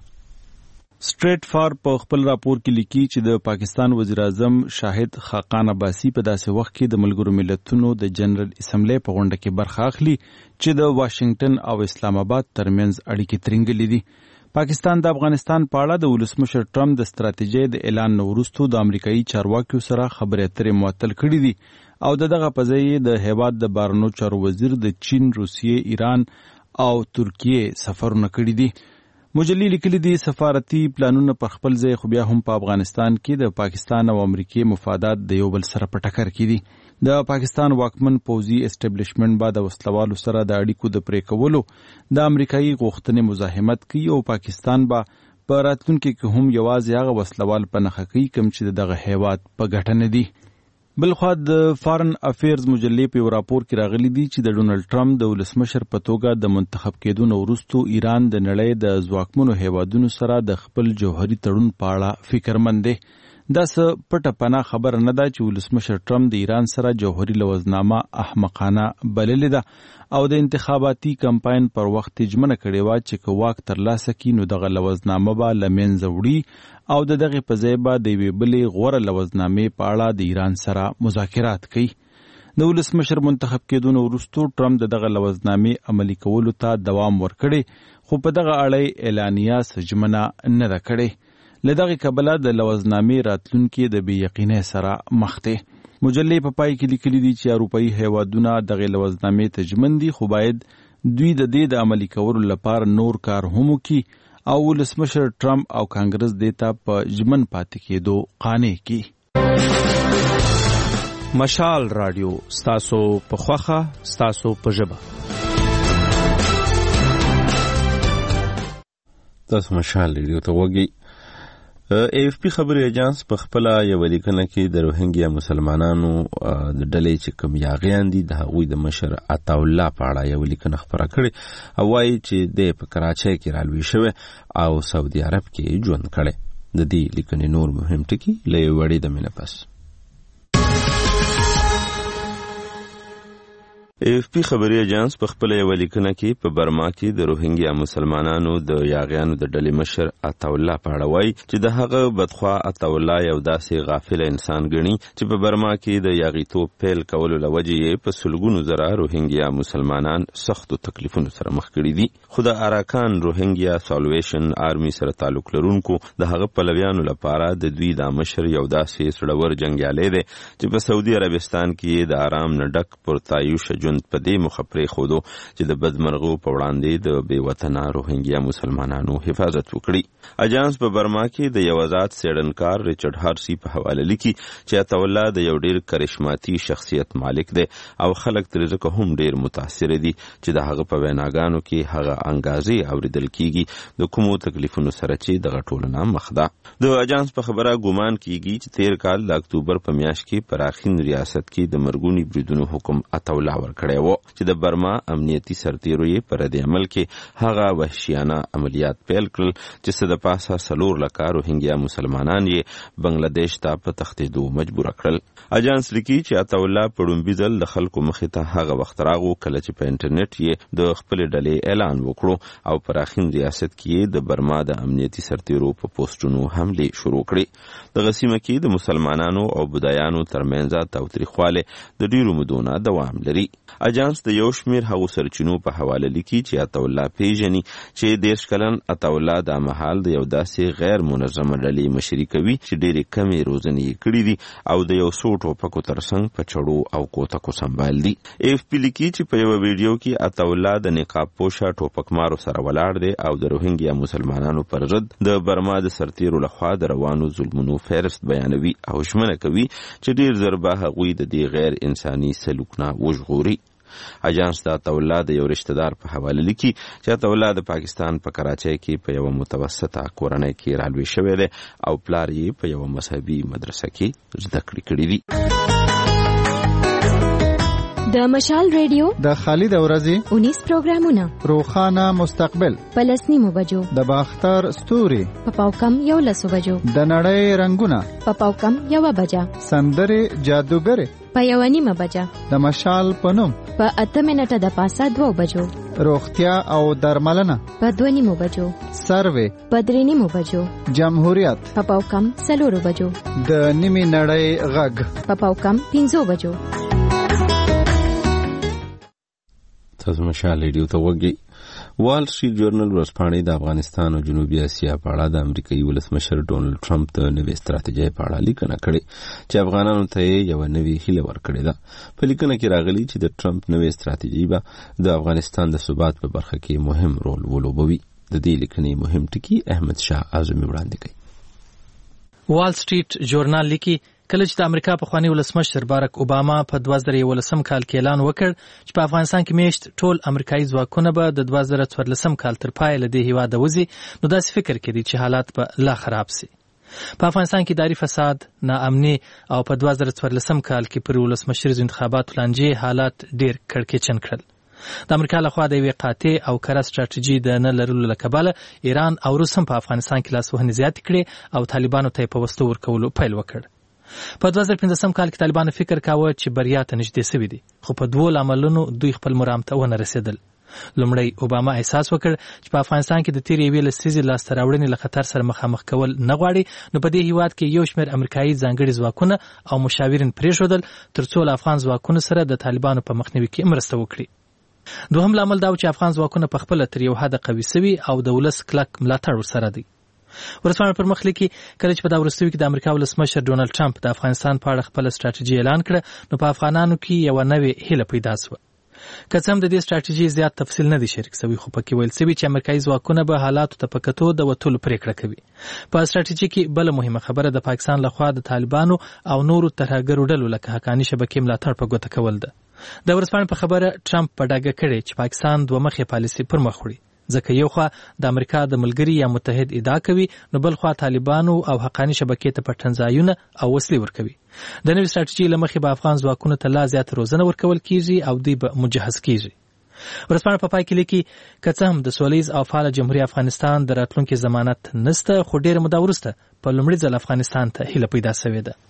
سټریټ فار په خپل راپور کې لیکي چې د پاکستان وزیر اعظم شاهد خاقان عباسي په داسې وخت کې د ملګرو ملتونو د جنرال اسمبلی په غونډه کې برخه اخلي چې د واشنگټن او اسلام آباد ترمنځ اړیکې ترنګلې دي. پاکستان د افغانستان په اړه د ولسمشر ټرمپ د ستراتیژۍ د اعلان وروسته د امریکایي چارواکیو سره خبرې اترې معطل کړې دي او دغه په ځای د هیواد د بهرنیو چارو وزیر د چین، روسیې، ایران او ترکیې سفرونه کړي دي. مجلې لیکلي دي سفارتي پلانونه پر خپل ځای خو بیا هم په افغانستان کې د پاکستان او امریکای مفادات د یو بل سره په ټکر کې دي. د پاکستان واکمن پوځي اسټابلیشمنت به د وسلوالو سره د اړیکو د پرې کولو د امریکایي غوښتنې مزاحمت کوي او پاکستان به په راتلونکي کې هم یوازې هغه وسلوال په نښه کوي کوم چې دغه هیواد په ګټه نه دي. بلخوا د فارن افیرز مجلې په یو راپور کې راغلي دي چې د ډونالډ ټرمپ د ولسمشر په توګه د منتخب کېدو نه وروسته ایران د نړۍ د ځواکمنو هیوادونو سره د خپل جوهري تړون په اړه فکرمند دی. دا څه پټه پناه خبره نه ده چې ولسمشر ټرمپ د ایران سره جوهري لوزنامه احمقانه بللې ده او د انتخاباتي کمپاین پر وخت ژمنه کړې وه چې که واک ترلاسه کړي نو دغه لوزنامه به له منځه وړي او د دغې په ځای به د یوې بلې غوره لوزنامې په اړه د ایران سره مذاکرات کوي. د ولسمشر منتخب کېدو نه وروسته ټرمپ د دغه لوزنامې عملي کولو ته دوام ورکړی خو په دغه اړه اعلانیه څه ژمنه نه ده کړې. له دغې کبله د لوزنامې راتلونکي د بې یقینۍ سره مخ دی. مجلې په پای کې لیکلي دي چې اروپایي هیوادونه دغې لوزنامې ته ژمن دي خو باید دوی د دې د عملي کولو لپاره نور کار هم وکړي او ولسمشر ټرمپ او کانګرس دې ته په ژمن پاتې کېدو قانع کړي. مشال رادیو ستاسو په خوښه ستاسو په ژبه. تاسو مشال ریډیو ته وګورئ. ای اف پی خبري اجانس په خپل یو لیکنه کې د روهینګیا مسلمانانو د ډلې چې کوم یاغیان دي د هغوی د مشر عطا الله په اړه یو لیکنه خبره کړې او وايي چې د په کراچۍ کې رالوي شوی او سعودي عرب کې ژوند کړي. د دې لیکنې نور مهم ټکي له یو وړي د مینه پس ای اف پی خبري اجانس په خپل یو لیکنه کې په برما کې د روهینګیا مسلمانانو د یاغیانو د ډلې مشر عطا الله په اړه وایي چې د هغه بدخوا عطا الله یو داسې غافل انسان ګڼي چې په برما کې د یاغیتوب پیل کولو له وجې یې په سلګونو زره روهینګیا مسلمانان سختو تکلیفونو سره مخ کړي دي. خو د اراکان روهینګیا سالویشن آرمي سره تعلق لرونکو د هغه پلویانو لپاره د دوی د مشر یو داسې سړور جنګیالی دی چې په سعودي عربستان کې د آرام نه ډک پرتایوش ژوند په دې مخپرې خودو چې د بدمرغو په وړاندې د بې وطنه روهینګیا مسلمانانو حفاظت وکړي. اجانس په برما کې د یو آزاد څېړنکار ریچارډ هارسي په حواله لیکي چې عطا الله د یو ډېر کرشماتي شخصیت مالک دی او خلک ترې ځکه هم ډېر متاثره دي چې د هغه په ویناګانو کې هغه انګازې اوریدل کیږي د کومو تکلیفونو سره چې دغه ټولنه مخ ده. د اجانس په خبره ګومان کیږي چې تیر کال د اکتوبر په میاشت کې پراخین ریاست کې د مرګونی بریدونو حکم عطا الله ورکړی و چې د برما امنیتي سرتیرو یې پر رد عمل کې هغه وحشیانه عملیات پیل کړل چې څه د پاسه څلور لکه روهینګیا مسلمانان یې بنگلاديش ته په تښتېدو مجبور کړل. اجانس لیکي چې عطا الله په لومړي ځل د خلکو مخې ته هغه وخت راغو کله چې په انټرنیټ یې د خپلې ډلې اعلان وکړو او پراخین ریاست کې د برما د امنیتي سرتیرو په پوسټونو حملې شروع کړې. دغه سیمه کې د مسلمانانو او بودایانو ترمنځ تاوتریخوالی د ډېرو مودو دوام لري. اجانس د یو شمیر هغو سرچینو په حواله لیکي چې عطا الله پیژني چې دېرش کلن عطا الله دا مهال د یو داسې غیر منظمه ډلې مشري کوي چې ډېرې کمې روزنې یې کړي دي او د یو څو ټوپکو ترڅنګ په چړو او کوتکو سنبال دي. ای اف پی لیکي چې په یوه ویډیو کې عطا الله د نقاب پوشه ټوپکمارو سره ولاړ دی او د روهینګیا مسلمانانو پر ضد د برما د سرتیرو لخوا د روانو ظلمونو فهرست بیانوي او ژمنه کوي چې ډېر ژر به هغوی د دې غیر انساني سلوک نه وژغوري. اجانس د عطا الله د یو رشتہ دار په حواله لیکي چې عطا الله د پاکستان په کراچۍ کې په یو متوسطه کورنۍ کې رالوي شوی دی او پلار یې په یو مذهبي مدرسه کې زده کړې کړې دي. د مشال ریډیو د خالد اورزی انیس پروګرامونه روخانه مستقبل پلسنی مو بجو د باختر ستوري پپاوکم یو لسو بجو د نړۍ رنگونه پپاوکم یو بجا سندره جادوګر په یو نیمه بجا د مشال پنوم په اته منټه د پاسه دوه بجو روغتیا او درملنه په دوه نیمه بجو سروې په درې نیمه بجو جمهوریت پپاوکم سلورو بجو د نیمه نړۍ غږ پپاوکم پنځو بجو. تاسو مشال ریډیو ته وګورئ. وال سټریټ جورنال ورځپاڼې د افغانستان او جنوبي اسیا په اړه د امریکایي ولسمشر ډونلډ ټرمپ د نوې ستراتیژۍ په اړه لیکنه کړې چې افغانانو ته یې یو نوې هیله ورکړې ده. په لیکنه کې راغلي چې د ټرمپ نوې ستراتیژي به د افغانستان د ثبات په برخه کې مهم رول ولوبوي. د دې لیکنې مهم ټکي احمد شاه اعظمي وړاندې کوي. وال سټریټ جورنال لیکي کله چې د امریکا پخوانی ولسمشر بارک اوباما په دوه زره یولسم کال کې اعلان وکړ چې په افغانستان کې میشت ټول امریکایي ځواکونه به د دوه زره څوارلسم کال تر پایه له دې هیواده وځي، نو داسې فکر کړي چې حالات به لا خراب سي. په افغانستان کې اداري فساد، ناامني او په دوه زره څوارلسم کال کې پر ولسمشریزو انتخاباتو لانجې حالات ډیر کړکېچن کړل. د امریکا لخوا د یوې قاطع او کره ستراتیژي د نه لرلو له کبله ایران او روس هم په افغانستان کې لاسوهنې زیاتې کړې او طالبانو ته یې په وسلو ورکولو پیل وکړ. په دوه زره پنځلسم کال کې طالبانو فکر کاوه چې بریا ته نږدې سوي دي، خو په دوو لاملونو دوی خپل مرام ته ونه رسېدل. لومړی اوباما احساس وکړ چې په افغانستان کې د تیرې یوې لسیزې لاسته راوړنې له خطر سره مخامخ کول نه غواړي، نو په دې هیواد کې یو شمېر امریکایي ځانګړي ځواکونه او مشاورین پرېښودل ترڅو له افغان ځواکونو سره د طالبانو په مخنیوي کې مرسته وکړي. دوهم لامل دا و چې افغان ځواکونه په خپله تر یو حده قوي سوي او د ولس کلک ملاتړ ورسره دی. ورځپاڼه پر مخ لیکي کله چې په دا وروستیو کې د امریکا ولسمشر ډونلډ ټرمپ د افغانستان په اړه خپله ستراتیژي اعلان کړه، نو په افغانانو کې یوه نوې هیله پیدا سوه. که څه هم د دې ستراتیژي زیات تفصیل نه دی شریک سوی، خو پکې ویل سوي چې امریکایي ځواکونه به حالاتو ته په کتو د وتلو پرېکړه کوي. په ستراتیژي کې بله مهمه خبره د پاکستان لخوا د طالبانو او نورو ترهګرو ډلو لکه حقاني شبکې ملاتړ په ګوته کول ده. د ورځپاڼې په خبره ټرمپ په ډاګه کړی چې پاکستان دوه مخې پالیسي پر مخ وړي، ځکه یو خوا د امریکا د ملګري یا متحد ادعا کوي، نو بل خوا طالبانو او حقاني شبکې ته پټن ځایونه او وسلې ورکوي. د نوې ستراتیژۍ له مخې به افغان ځواکونو ته لا زیات روزنه ورکول کیږي او دوی به مجهز کیږي. ورځپاڼه په پای کې لیکي که څه هم د سولیز او فعال جمهوریت افغانستان د راتلونکي ضمانت نشته، خو ډېره موده وروسته په لومړي ځل افغانستان ته هیله پیدا سوې ده.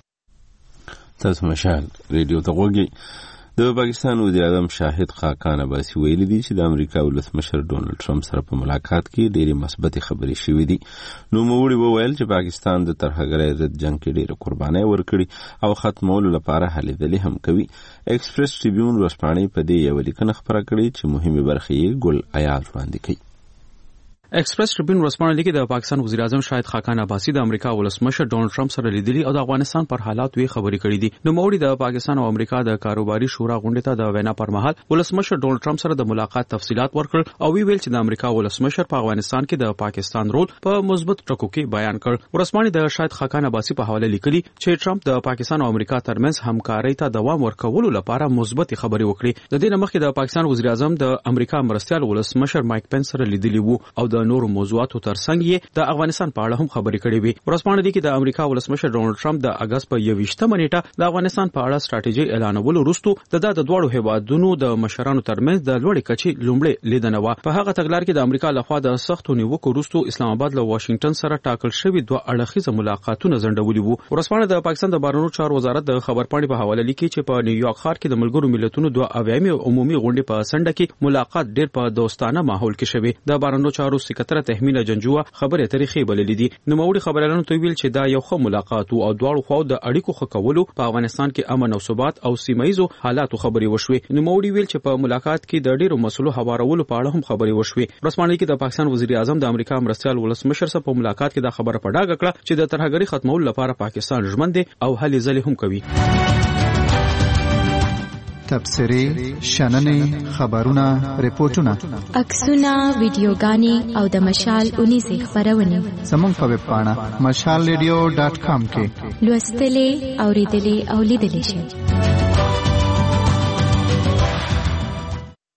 تاسو مشال ریډیو ته وګورئ. د پاکستان وزیر اعظم شاهد خاقان عباسي ویلي دي چې د امریکا ولسمشر ډونلډ ټرمپ سره په ملاقات کې ډېرې مثبتې خبرې شوې دي. نوموړي وویل چې پاکستان د ترهګرۍ ضد جنګ کې ډېره قربانۍ ورکړي او ختمولو لپاره هلې ځلې هم کوي. ایکسپریس ټریبیون ورځپاڼې په دې یوه لیکنه خپره کړې چې مهمې برخې یې ګل ایاز وړاندې کوي. ایکسپریس ټریبیون ورځپاڼه لیکي د پاکستان وزیر اعظم شاهد خاقان عباسي د امریکا ولسمشر ډونلډ ټرمپ سره لیدلي او د افغانستان پر حالات وی خبرې کړې دي. نو موري د پاکستان او امریکا د کاروباري شورا غونډې ته د وینا پر مهال ولسمشر ډونلډ ټرمپ سره د ملاقات تفصيلات ورکړل او وی ویل چې د امریکا ولسمشر په افغانستان کې د پاکستان رول په مثبت ټکو کې بیان کړ. ورځپاڼه د شاهد خاقان عباسي په حواله لیکلي چې ټرمپ د پاکستان او امریکا ترمنځ همکارۍ ته دوام ورکولو لپاره مثبت خبرې وکړي. د دې مخکې د پاکستان وزیر اعظم د امریکا مرستيال ولسمشر مایک پنس سره لیدلي وو او د نورو موضوعاتو ترڅنګ یې د افغانستان په اړه هم خبرې کړې وي. ورځپاڼه لیکي د امریکا ولسمشر ډونلډ ټرمپ د اگست په یوویشتمه نیټه د افغانستان په اړه ستراتیژي اعلانولو وروسته د د دوړو هیوادونو د مشرانو ترمنځ د لوړې کچې لومړی لیدنه و. په هغه تګلار کې د امریکا لخوا د سختو نیوکو وروسته اسلام آباد له واشنگټن سره ټاکل شوی دوه اړخیزه ملاقاتونه ځنډولي وو. ورځپاڼه د پاکستان د بهرنیو چارو وزارت د خبرپاڼې په حواله لیکي چې په نیویارک ښار کې د ملګرو ملتونو دوه اویایم عمومي غونډې په سنډه کې ملاقات ډېر په دوستانه ماحول کې شوی. د بهرنیو چارو سکرټر تهمینه جنجوه خبرې تاریخي بللې دي. نو موري خبرلانو ته ویل چې دا یو ښه ملاقات او دواړو خواو د اړیکو ښه کولو په افغانستان کې امن او ثبات او سیمایزو حالاتو خبرې وشوي. نو موري ویل چې په ملاقات کې د ډیرو مسلو هوارولو په اړه هم خبرې وشوي. رسمانه کې د پاکستان وزیر اعظم د امریکا مرستيال ولسمشر سره په ملاقات کې دا خبره په ډاګه کړه چې د ترهګری ختمولو لپاره پاکستان ژمن دی او هلې ځلې هم کوي. تبصری، شننې، خبرونه، ریپورتونه، عکسونه، ویډیوګانې او د مشال اونیزې خبرونه زموږ په ویب پاڼه مشال ریډیو ډاټ کام کې لوستلې، اوریدلې او لیدلې شئ.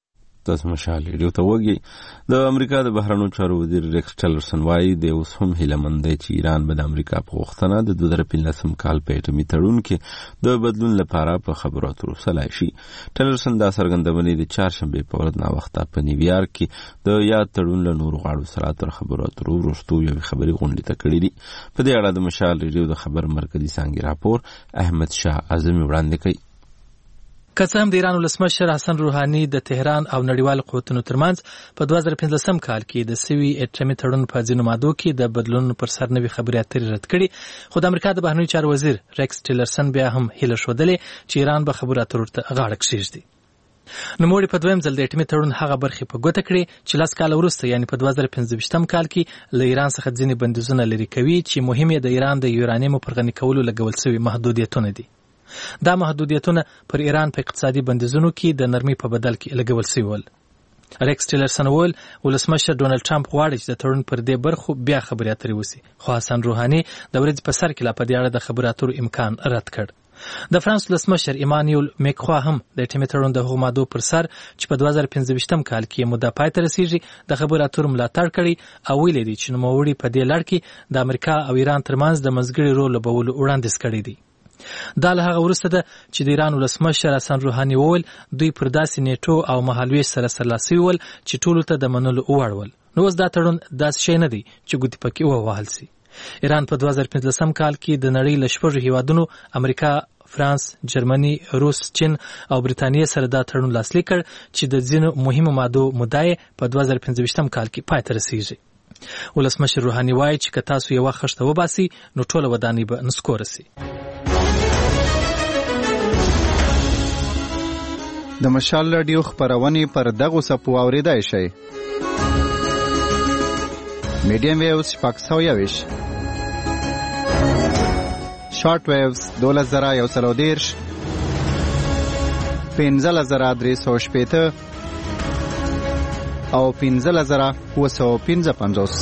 تاسو مشال ریډیو ته وګورئ. د امریکا د بهرنیو چارو وزیر ریکس ټیلرسن وایي د اوس هم هیلهمند دی چې ایران به د امریکا په غوښتنه د دوه زره پنځلسم کال په اټومي تړون کې د بدلون لپاره په خبرو اترو سلای شي. ټیلرسن دا څرګندونه د چهارشنبه په ورځ ناوخته په نیویارک کې د یاد تړون له نورو غاړو سره تر خبرو اترو وروسته یو خبري غونډه ته کړې دي. په دې اړه د مشال ریډیو د خبر مرکزی څنګه راپور احمد شاه اعظمي وړاندې کوي. که څه هم د ایران ولسمشر حسن روحاني د تهران او نړیوال قوتونو ترمنځ په دوه زره پنځلسم کال کې د سوي اټومي تړون په ځینو مادو کې د بدلون پر سر نوي خبرې اترې رد کړي، خو د امریکا د بهرنیو چارو وزیر ریکس ټیلرسن بیا هم هیله ښودلې چې ایران به خبرو اترو ته غاړه کښېږدي. نوموړي په دویم ځل د اټومي تړون هغه برخې په ګوته کړې چې لس کاله وروسته یعنې په دوه زره پنځه کال کې له ایران څخه ځینې بندیزونه لرې کوي چې مهم یې د ایران د یورانیم پر غني کولو لګول شوي محدودیتونه دي. دا محدودیتونه پر ایران په اقتصادي بندیزونو کې د نرمۍ په بدل کې لګول شوي ول. ریکس ټیلرسن وویل ولسمشر ډونالډ ټرمپ غواړي چې د تړون پر دې برخو بیا خبرې اترې وشي، خو حسن روحاني د ورځې په سر کې لا په دې اړه د خبرو اترو امکان رد کړ. د فرانس ولسمشر ایمانویل میکرون هم د اټومي تړون د هغو مادو پر سر چې په دوه زره پنځه کال کې موده پای ته رسیږي د خبرو اترو ملاتړ کړی او ویلي دي چې نوموړي په دې لړ کې د امریکا او ایران ترمنځ د منځګړي رول لوبولو وړاندیز کړی دی. دا له هغه وروسته ده چې د ایران ولسمشر حسن روحاني وویل دوی پر داسې نیټو او مهالویش سره سرلاسي ول چې ټولو ته د منلو وړ ول. نو اوس دا تړون داسې شی نه دی چې ګوتې پکې ووهل سي. ایران په دوه زره پنځلسم کال کې د نړۍ له شپږو هیوادونو امریکا، فرانس، جرمني، روس، چین او برتانیې سره دا تړون لاسلیک کړ چې د ځینو مهمو مادو مدعا په دوه زره پنځه کال کې پای ته رسیږي. ولسمشر روحاني وایي چې که تاسو یوه خښته وباسي نو ټوله ودانۍ به نسکوره سي. د مشال رادیو خبرونه پر دغه سپو اوریدای شي. میډیم ویوز شپږ سوه یویش، شارټ ویوز دوله زره یو سل او دېرش، پنځه زره درې سوه شپېته او پنځه زره اووه سوه پنځه پنځوس.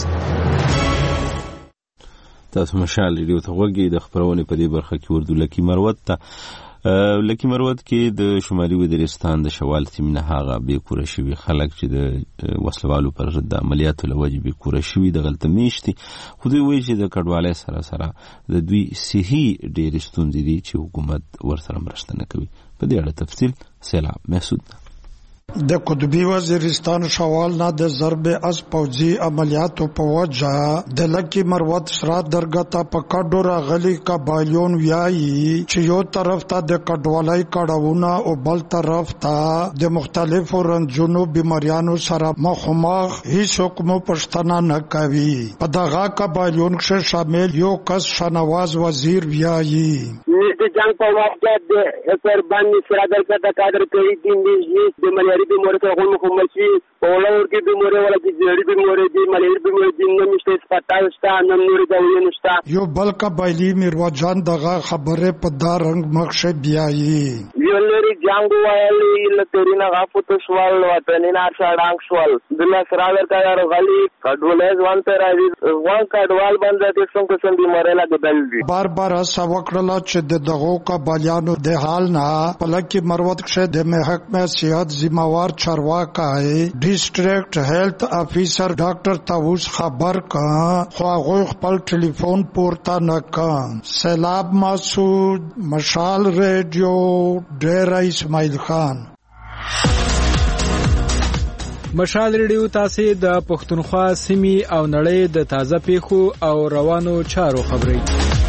تاسو مشال ریډیو ته وګورئ. د خبرونې په دې برخه کې اردو لکی مروت ته لکی مروت کې د شمالي وزیرستان د شوال سیمې نه هغه بېکوره شوي خلک چې د وسلوالو پر ضد د عملیاتو له وجې بېکوره شوي دغلته میشتي، خو دوی وایي چې د کډوالۍ سره سره د دوی صحي ډېرې ستونزې دي چې حکومت ورسره مرسته نه کوي. په دې اړه تفصیل سیلاب محسود. د قطبی وزیرستان شوال نه د ضرب از پوځي عملیاتو په وجه د لکی مروت سره درګتا په کډو راغلي قبایلون ویایي چې یو طرف ته د کډوالۍ کډاونه او بل طرف ته د مختلفو رنځونو بیماریانو سره مخامخ هیڅ حکم پښتنه نه کوي. په دغه قبایلون کې شامل یو کس شنواز وزیر ویایي د جنگ په وخت د قرباني سره درګتا کادر کوي د د ملياري بیماری ته غوږ مخمشي اولور کې بیماری ولا کې جړی بیماری دی ملياري بیماری دی نو مشته سپټاوستا نن نور دا ونشتا. یو بل قبایلی میروا جان دغه خبره په دا رنگ مخشه بیایي یولری جنگ وایي لترینا غافوت سوال وطنینا شړانګ سوال دله سره ورته غالي کډولې ځوان ته راځي وان کډوال باندې د څنګه څنګه بیماری لا بدل دي. بار بار سوکړه چې د دغه قبایلیانو د حال نه پلکې مروت کې د محکمه صحت ذمہ وار چارواکي ډیسټریکټ هیلث افیسر ډاکټر طاووس خبر کا خو هغه خپل ټلیفون پورته نه کا. سیلاب مسعود، مشال ریډیو، ډیر اسماعیل خان. مشال ریډیو تاسو د پښتونخوا سیمې او نړۍ د تازه پیښو او روانو چارو خبري.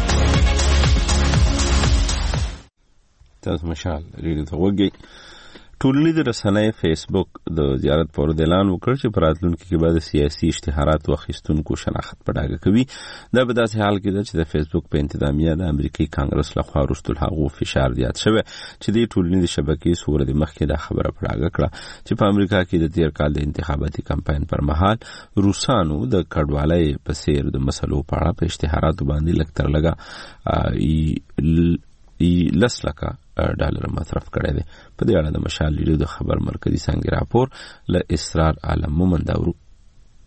تاسو مشال ریډیو ته وګورئ. ټولنیز رسنۍ فیسبوک د زیارت پر اعلان وکړ چې په راتلونکي کې به د سیاسي اشتهارات واخیستونکو شناخت په ډاګه کوي. دا په داسې حال کې ده چې د فیسبوک په انتظامیه د امریکایي کانګرس لخوا وروسته له هغو فشار زیات شوی چې د ټولنیزې شبکې څو ورځې مخکې دا خبره په ډاګه کړه چې په امریکا کې د تیر کال د انتخاباتي کمپاین پر مهال روسانو د کډوالۍ په څیر د مسلو په اړه په اشتهاراتو باندې لږ تر لږه لس لکه ډالر مصرف کړی دی. په دې اړه د مشال ریډیو د خبر مرکزی څنګه راپور له اسرار عالم مومند اورو.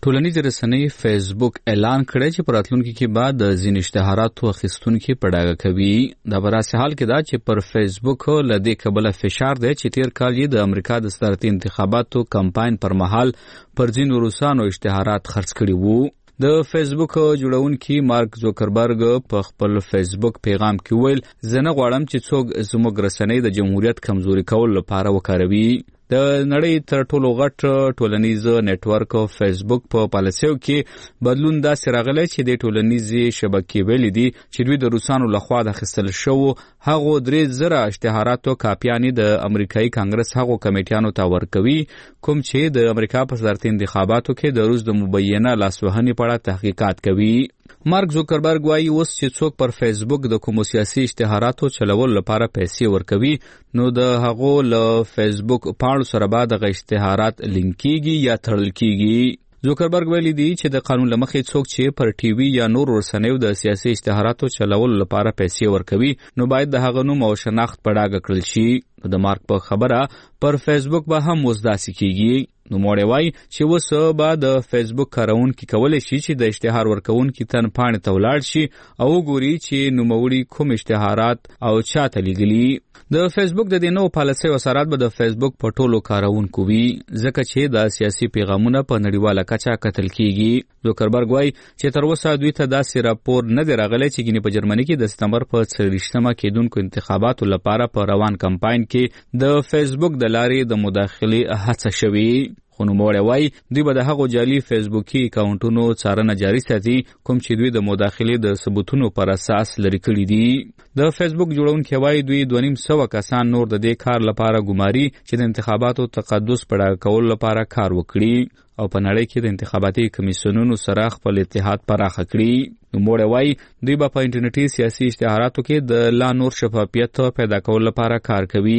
ټولنیز رسنۍ فیسبوک اعلان کړی چې په راتلونکي کې به د ځینې اشتهاراتو اخیستونکي په ډاګه کوي. دا په داسې حال کې ده چې پر فیسبوک له دې کبله فشار دی چې تیر کال یې د امریکا د صدارتي انتخاباتو کمپاین پر مهال پر ځینو روسانو اشتهارات خرڅ کړي وو. د فیسبوک جوړونکي مارک زوکربرګ په خپل فیسبوک پیغام کې ویل زه نه غواړم چې څوک زموږ رسنۍ د جمهوریت کمزوري کول لپاره وکاروي. د نړۍ تر ټولو غټ ټولنیز نتورک فیسبوک په پالیسیو کې بدلون داسې راغلی چې د ټولنیزې شبکې ویلي دي چې دوی د روسانو لخوا د اخیستل شوو هغو درې زره اشتهاراتو کاپیانې د امریکایي کانګرس هغو کمیټیانو ته ورکوي کوم چې د امریکا په صدارتي انتخاباتو کې د روس د مبینه لاسوهنې په اړه تحقیقات کوي. مارک زوکربرګ وایي اوس چې څوک پر فیسبوک د کومو سیاسي اشتهاراتو چلول لپاره پیسې ورکوي نو د هغو له فیسبوک پاڼو سره به دغه اشتهارات لینک کیږي یا تړل کیږي. زوکربرګ ویلي دی چې د قانون له مخې څوک چې پر ټي وي یا نور رسنیو د سیاسي اشتهاراتو چلولو لپاره پیسې ورکوي نو باید د هغه نوم او شناخت په ډاګه کړل شي. د مارک په خبره پر فیسبوک به هم اوس داسې کیږي. نو موړی وایي چې اوس به د فیسبوک کاروونکي کولی شي چې د اشتهار ورکوونکي تن پاڼې ته ولاړ شي او وګوري چې نوموړي کوم اشتهارات او چا ته لیږلي. د فیسبوک د دې نوو پالیسیو اثرات به د فیسبوک په ټولو کاروونکو وي ځکه چې د سیاسي پیغامونه په نړیواله کچه کتل کیږي. زوکربرګ وایي چې تر اوسه دوی ته داسې راپور نه دی راغلی چې ګینې په جرمني کې د ستمبر په څلوېښتمه کېدونکو انتخاباتو لپاره په روان کمپاین کې د فیسبوک د لارې د مداخلې هڅه شوې. خو نوموړی وایي دوی به د هغو جعلي فیسبوکي اکاونټونو څارنه جاري ساتي کوم چې دوی د مداخلې د ثبوتونو پر اساس لرې کړي دي. د فیسبوک جوړونکي وایي دوی دوه نیم سوه کسان نور د دې کار لپاره ګماري چې د انتخاباتو تقدس په ډاګه کولو لپاره کار وکړي او په نړۍ کې د انتخاباتي کمیسیونونو سره خپل اتحاد پراخه کړي. نوموړی وایي دوی به په انټرنیټي سیاسي اشتهاراتو کې د لا نور شفافیت پیدا کولو لپاره کار کوي.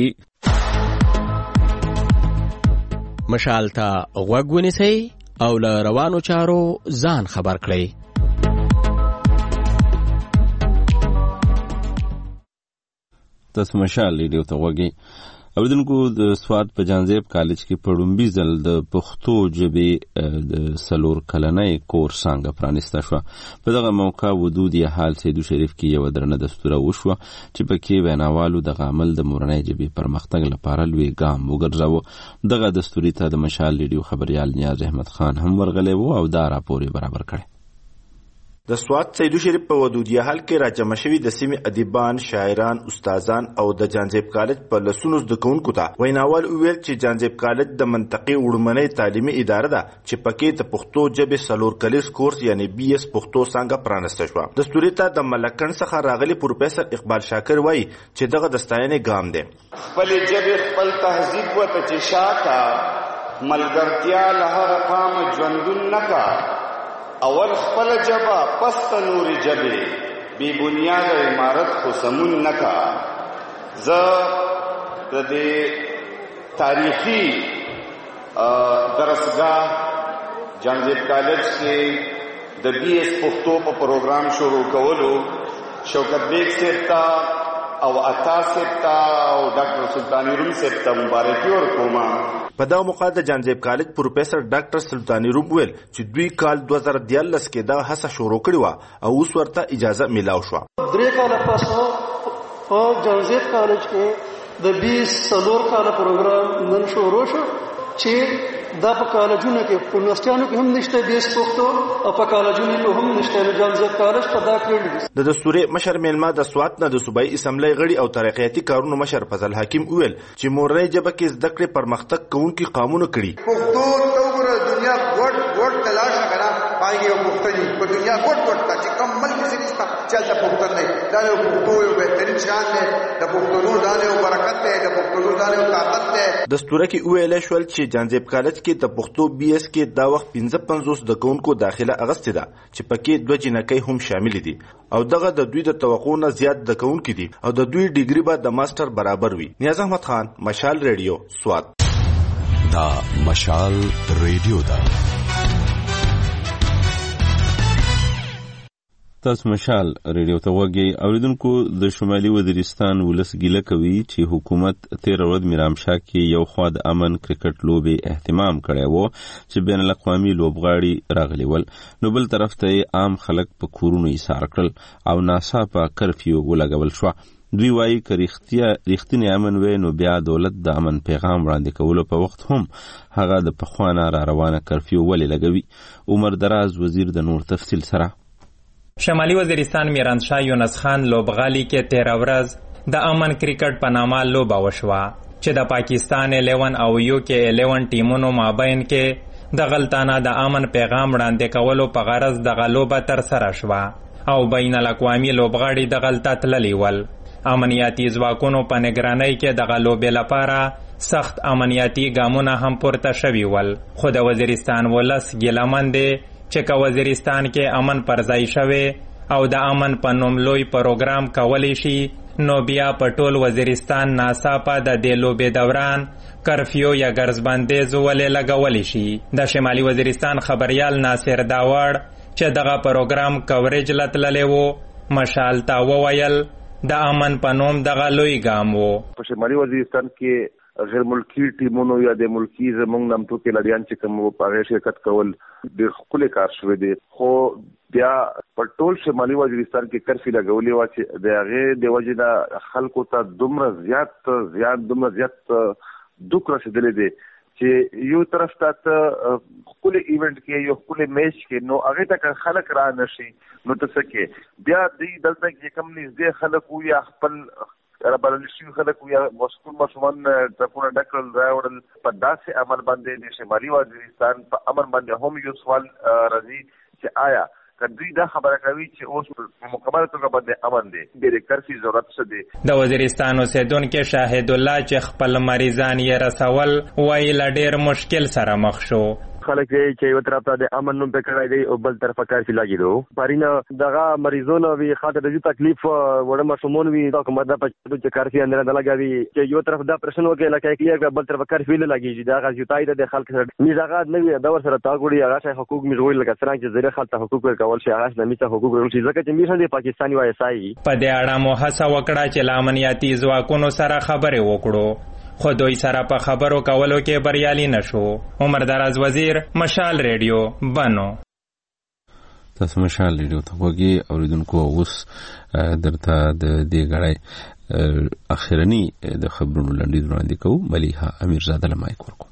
مشال ته غوږ ونیسئ او له روانو چارو ځان خبر کړئ. تاسو مشال ریډیو ته غوږی. اوریدونکو د سوات په جانزیب کالج کې په لومړي ځل د پښتو ژبې د څلور کلنۍ کورس څانګه پرانیسته شوه. په دغه موقع ودود یا حال سیدو شریف کې یوه درنه دستوره وشوه چې پکې ویناوالو دغه عمل د مورنۍ ژبې پرمختګ لپاره لوی ګام وګرځاوه. دغه دستوري ته د مشال ریډیو خبریال نیاز احمد خان هم ورغلی و او دا راپور یې برابر کړی. د سوات سیدو شریف په ودودیه حال کې راجمع شوي د سیمې ادیبان، شاعران، استادان او د جانزیب کالج په لسونو زده کوونکو ته ویناوال وویل چې جانزیب کالج د منطقې وړمنۍ تعلیمي اداره ده چې پکې د پښتو ژبې څلور کلیز کورس یعنی بي اس پښتو څانګه پرانسته شوه. دستوري ته د ملکن څخه راغلي پروفیسر اقبال شاکر وایي چې دغه د ستاینې ګام دی. خپلې ژبې خپل تهذیب ورته چې شاته ملګرتیا له هغه قامه ژوندون نه کا اول خپل جبا پست نوری جبی بی بنیاد عمارت خو سمون نکا. ز د دې تاریخی درسگاه جانزیب کالج کې د بی اس پښتو په پروګرام شروع کولو شوکت بیگ صاحب تا او عطا صاحب تا او ډاکټر سلطانی روم صاحب ته مبارکي ورکوم. په دغه موقع د جانزیب کالج پروفیسر ډاکټر سلطانی روم ویل چې دوی کال دوه زره دیارلس کې دا هڅه شروع کړې وه او اوس ورته اجازه میلاو شوه. درې کاله پس په جانزیب کالج کې د بیس څلور کاله پروګرام نن شروع شو چې دا په کالجونو کې په یونیورسيټانو کې هم نشته بیس پښتو او په کالجونو کې هم نشته. نو جانزیب کالج ته دا کړی دي. د دستوري مشر میلمه د سوات نه د صوبایي اسمبلی غړي او ترقیاتي کارونو مشر فضل حکیم ویل چې مورنۍ ژبه کې زده کړې پرمختګ کوونکي قامونه کړي. پښتو ټوګره دنیا ګډ ګډ تلاش کړه پایږي او پښتني په دنیا ګډ ګډ تا چې کم ملک سي نشته چلته پښتون نه دا یو پښتو یو بهترین شان دی. د پښتونو دا یو برکت دی، د پښتونو دا یو طاقت دی. دستوره کې ویل شول چې جانزیب کالج کې د پښتو بي اس کې دا وخت پنځه پنځوس د کوونکو داخله اغستې ده چې پکې دوه جنکۍ هم شامل دي او دغه د دوی د توقع نه زیات د کوونکو دي او د دوی ډیګري به د ماستر برابر وي. نیاز احمد خان، مشال ریډیو، سوات. دا مشال ریډیو ده. تاسو مشال ریډیو ته وګورئ. اوریدونکو د شمالي وزیرستان ولس ګیله کوي چې حکومت تیر ورځ میرامشاه کې یو خوا د امن کرکټ لوبې اهتمام کړی و چې بین الاقوامي لوبغاړي راغلي ول، نو بل طرف ته عام خلک په کورونو ایسار کړل او ناڅاپه کرفیو ولګول شو. دوی وایي که ریښتینی امن وي نو بیا دولت د امن پیغام وړاندې کولو په وخت هم هغه د پخوانه را روانه کرفیو ولې لګوي. عمر دراز وزیر د نور تفصیل سره. شمالي وزیرستان میرانشاه یونس خان لوبغالي کې تیر ورځ د امن کرکټ په نامه لوبه وشوه چې د پاکستان الیون او یو کې الیون ټیمونو مابین کې د غلطانه د امن پیغام وړاندې کولو په غرض دغه لوبه ترسره شوه او بین الاقوامي لوبغاړي د غلطه تللي ول. امنیاتي ځواکونو په نگرانۍ کې دغه لوبې لپاره سخت امنیاتي ګامونه هم پورته شوي ول، خو د وزیرستان ولس ګیلهمن دی چې که وزیرستان کې امن پر ځای شوی او د امن په نوم لوی پروګرام کولی شي نو بیا په ټول وزیرستان ناڅاپه د دې لوبې دوران کرفیو یا ګرځبندیز ولې لګولی شي. د شمالي وزیرستان خبریال ناصر داوړ چې دغه پروګرام کوریج لتللی و مشال ته وویل د امن په نوم دغه لوی ګام و. په شمالي وزیرستان کې غیر ملکی ټیمونو یا د ملکی زمونږ نامتو کې لړیان چې کوم په هغه شرکت کول ډېر ښکلی کار شوی دی، خو بیا په ټول شمالي وزیرستان کې کرفي لګولې وه چې د هغې د وجې نه خلکو ته دومره زیات زیات دومره زیات دوک رسېدلی دی چې یو طرف ته ته ښکلی ایونټ کې یو ښکلی میچ کې نو هغې ته که خلک را نه شي نو ته څه کې بیا دوی دلته کې کوم نږدې خلک وو یا خپل رابلل شوي خلک یا مسکون ماشومان ټرکونه ډک کړل راوړل. په داسې عمل باندې د شمالي وزیرستان په امن باندې هم یو سوال راځي چې آیا که دوی دا خبره کوي چې اوس په مکمله توګه باندې امن دی د کرفي ضرورت څه دی. د وزیرستان اوسیدونکي شاهد الله چې خپل مریضان یې رسول وایي له ډېر مشکل سره مخ شو. خلک چې یو طرف ته د امن نوم په کړای دی او بل طرف کار چې لاګیدو پارینه دغه مریضونو وی خاطر د تکلیف وړ مشمون وی دا کومه د پچو چې کار فی اندر نه لګاوي چې یو طرف دا پرشن وکړي لکه کلیئر بل طرف کار فی لګیږي دا غږ یوتای د خلک سره میزاغه نه وی دا ور سره تاګوړي هغه شای حقوق میزوي لکه څنګه چې زری خلک حقوق ورکول شي هغه د میته حقوق ورکول شي ځکه چې میشن دی پاکستاني وای سای په دې اړه مو هڅه وکړه چې لامنیاتي ځواکونو سره خبرې وکړو خو دوی سره په خبرو کولو کې بریالي نشو. عمر دراز وزیر مشال ریډیو بنو. تاسو مشال ریډیو ته وګورئ. اوریدونکو اوس درته د دې غړای اخرنی د خبرونو لنډیز وړاندې کوو. ملیحه امیرزاده لمایک ورکو.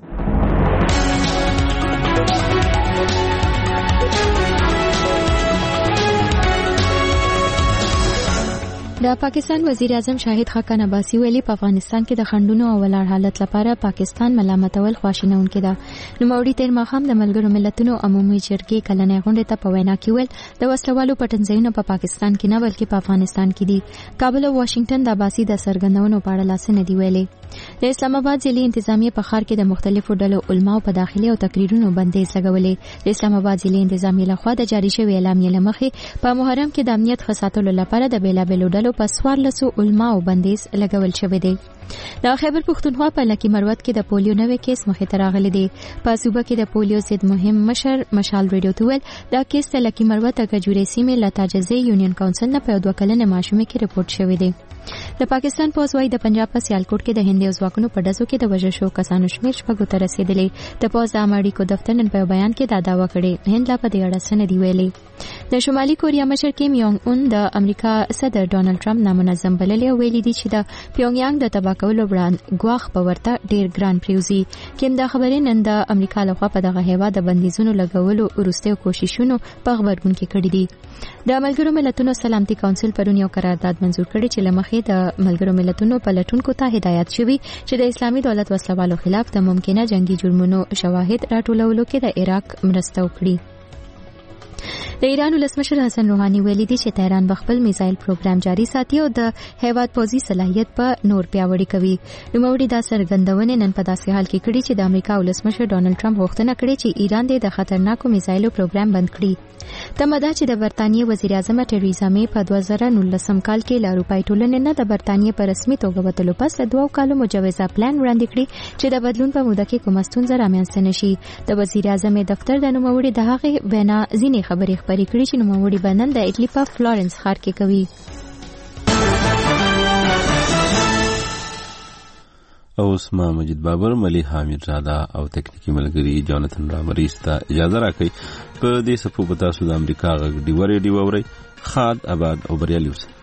د پاکستان وزیر اعظم شاهد خاقان عباسی ویلي په افغانستان کې د خندونو او ولاړ حالت لپاره پاکستان ملامتول خواشینونکي ده. نوموړي تیر ماښام د ملګرو ملتونو عمومي جرګې کلنۍ غونډې ته په وینا کې ویل د وسلوالو پټنځایونه په پاکستان کې نه بلکې په افغانستان کې دي. کابل او واشنگټن د عباسی د څرګندونو په اړه لاس نه دی ویلي. د اسلام آباد ضلعي انتظامیه په ښار کې د مختلفو ډلو علماو په داخلي او تقریرونو بندیز لګولې. د اسلام آباد ضلعي انتظامیه لخوا د جاري شوی اعلامیې له مخې په محرم کې د امنیت ښه ساتلو لپاره د بیلابیلو ډلو په څوارلسو علماو بندیز لګول شوی دی. د خیبر پښتونخوا په لکی مروت کې د پولیو نوې کیس مخې ته راغلی دی. په صوبه کې د پولیو ضد مهم مشر مشال ریډیو ته ویل دا کیس د لکی مروت د کجوري سیمې له تاجزي یونین کونسل نه په دوه کلنه ماشومه کې رپورت شوی دی. د پاکستان پولیس وايي د پنجاب په سیالکوټ کې د هندي ځواکونو په ډزو کې د وژل شوو کسانو شمېر شپږو ته رسیدلی. د پولیس د عامه اړیکو دفتر نن په بیان کې دا دعوا کړې. هند لا په دې اړه څه نه دی ویلي. د شمالي کوریا مشر کیم یونګ اون د امریکا صدر ډونالد ټرمپ نامنظم بللی او ویلي دی چې د پیونګیانګ د تباه کولو وړاندې ګواښ په ورته ډیر ګران پریوزي. کیم دا خبرې نن د امریکا لخوا په دغه هیواد د بندیزونو لګولو وروستیو کوششونو په خبرګون کې کړي دي. د ملګرو ملتونو سلامتي کونسل پرون یو قرارداد منزور کړی چې لمخې د ملګرو ملتونو پلټونکو ته هدایت شوی چې د اسلامي دولت وسلوالو خلاف د ممکنه جنگي جرمونو شواهد راټولولو کې د عراق مرسته وکړي. د ایران ولسمشر حسن روحاني ویلي دی چې تهران به خپل میزایل پروګرام جاري ساتي او د هیواد پوځي صلاحیت په نور پیاوړی کوي. نوموړي دا څرګندونې نن په داسې حال کې کړي چې د امریکا ولسمشر ډونالد ټرمپ غوښتنه کړې چې ایران د خطرناکو میزایلو پروګرام بند کړي. تمه ده چې د برتانیې وزیر اعظم ټریزا مې په دوه زره نولسم کال کې له اروپایي ټولنې نه د برتانیې په رسمي توګه وتلو پس د دوو کالو مجوزه پلان وړاندې کړي چې د بدلون په موده کې کومه ستونزه رامنځته نشي. د وزیر اعظم دفتر د نوموړي د هغې وینا ځینې خبرې خبرې کړې چې نوموړي به نن د اټلی په فلورنس ښار کې کوي. اوس ما مجید بابر، ملي حامد زاده او تکنیکی ملګری جانتن رامریس ته اجازه راکړئ. په دې سپو به تاسو د امریکا غږ ډیوه ریډیو اورئ. خاد آباد او بریالي اوسئ.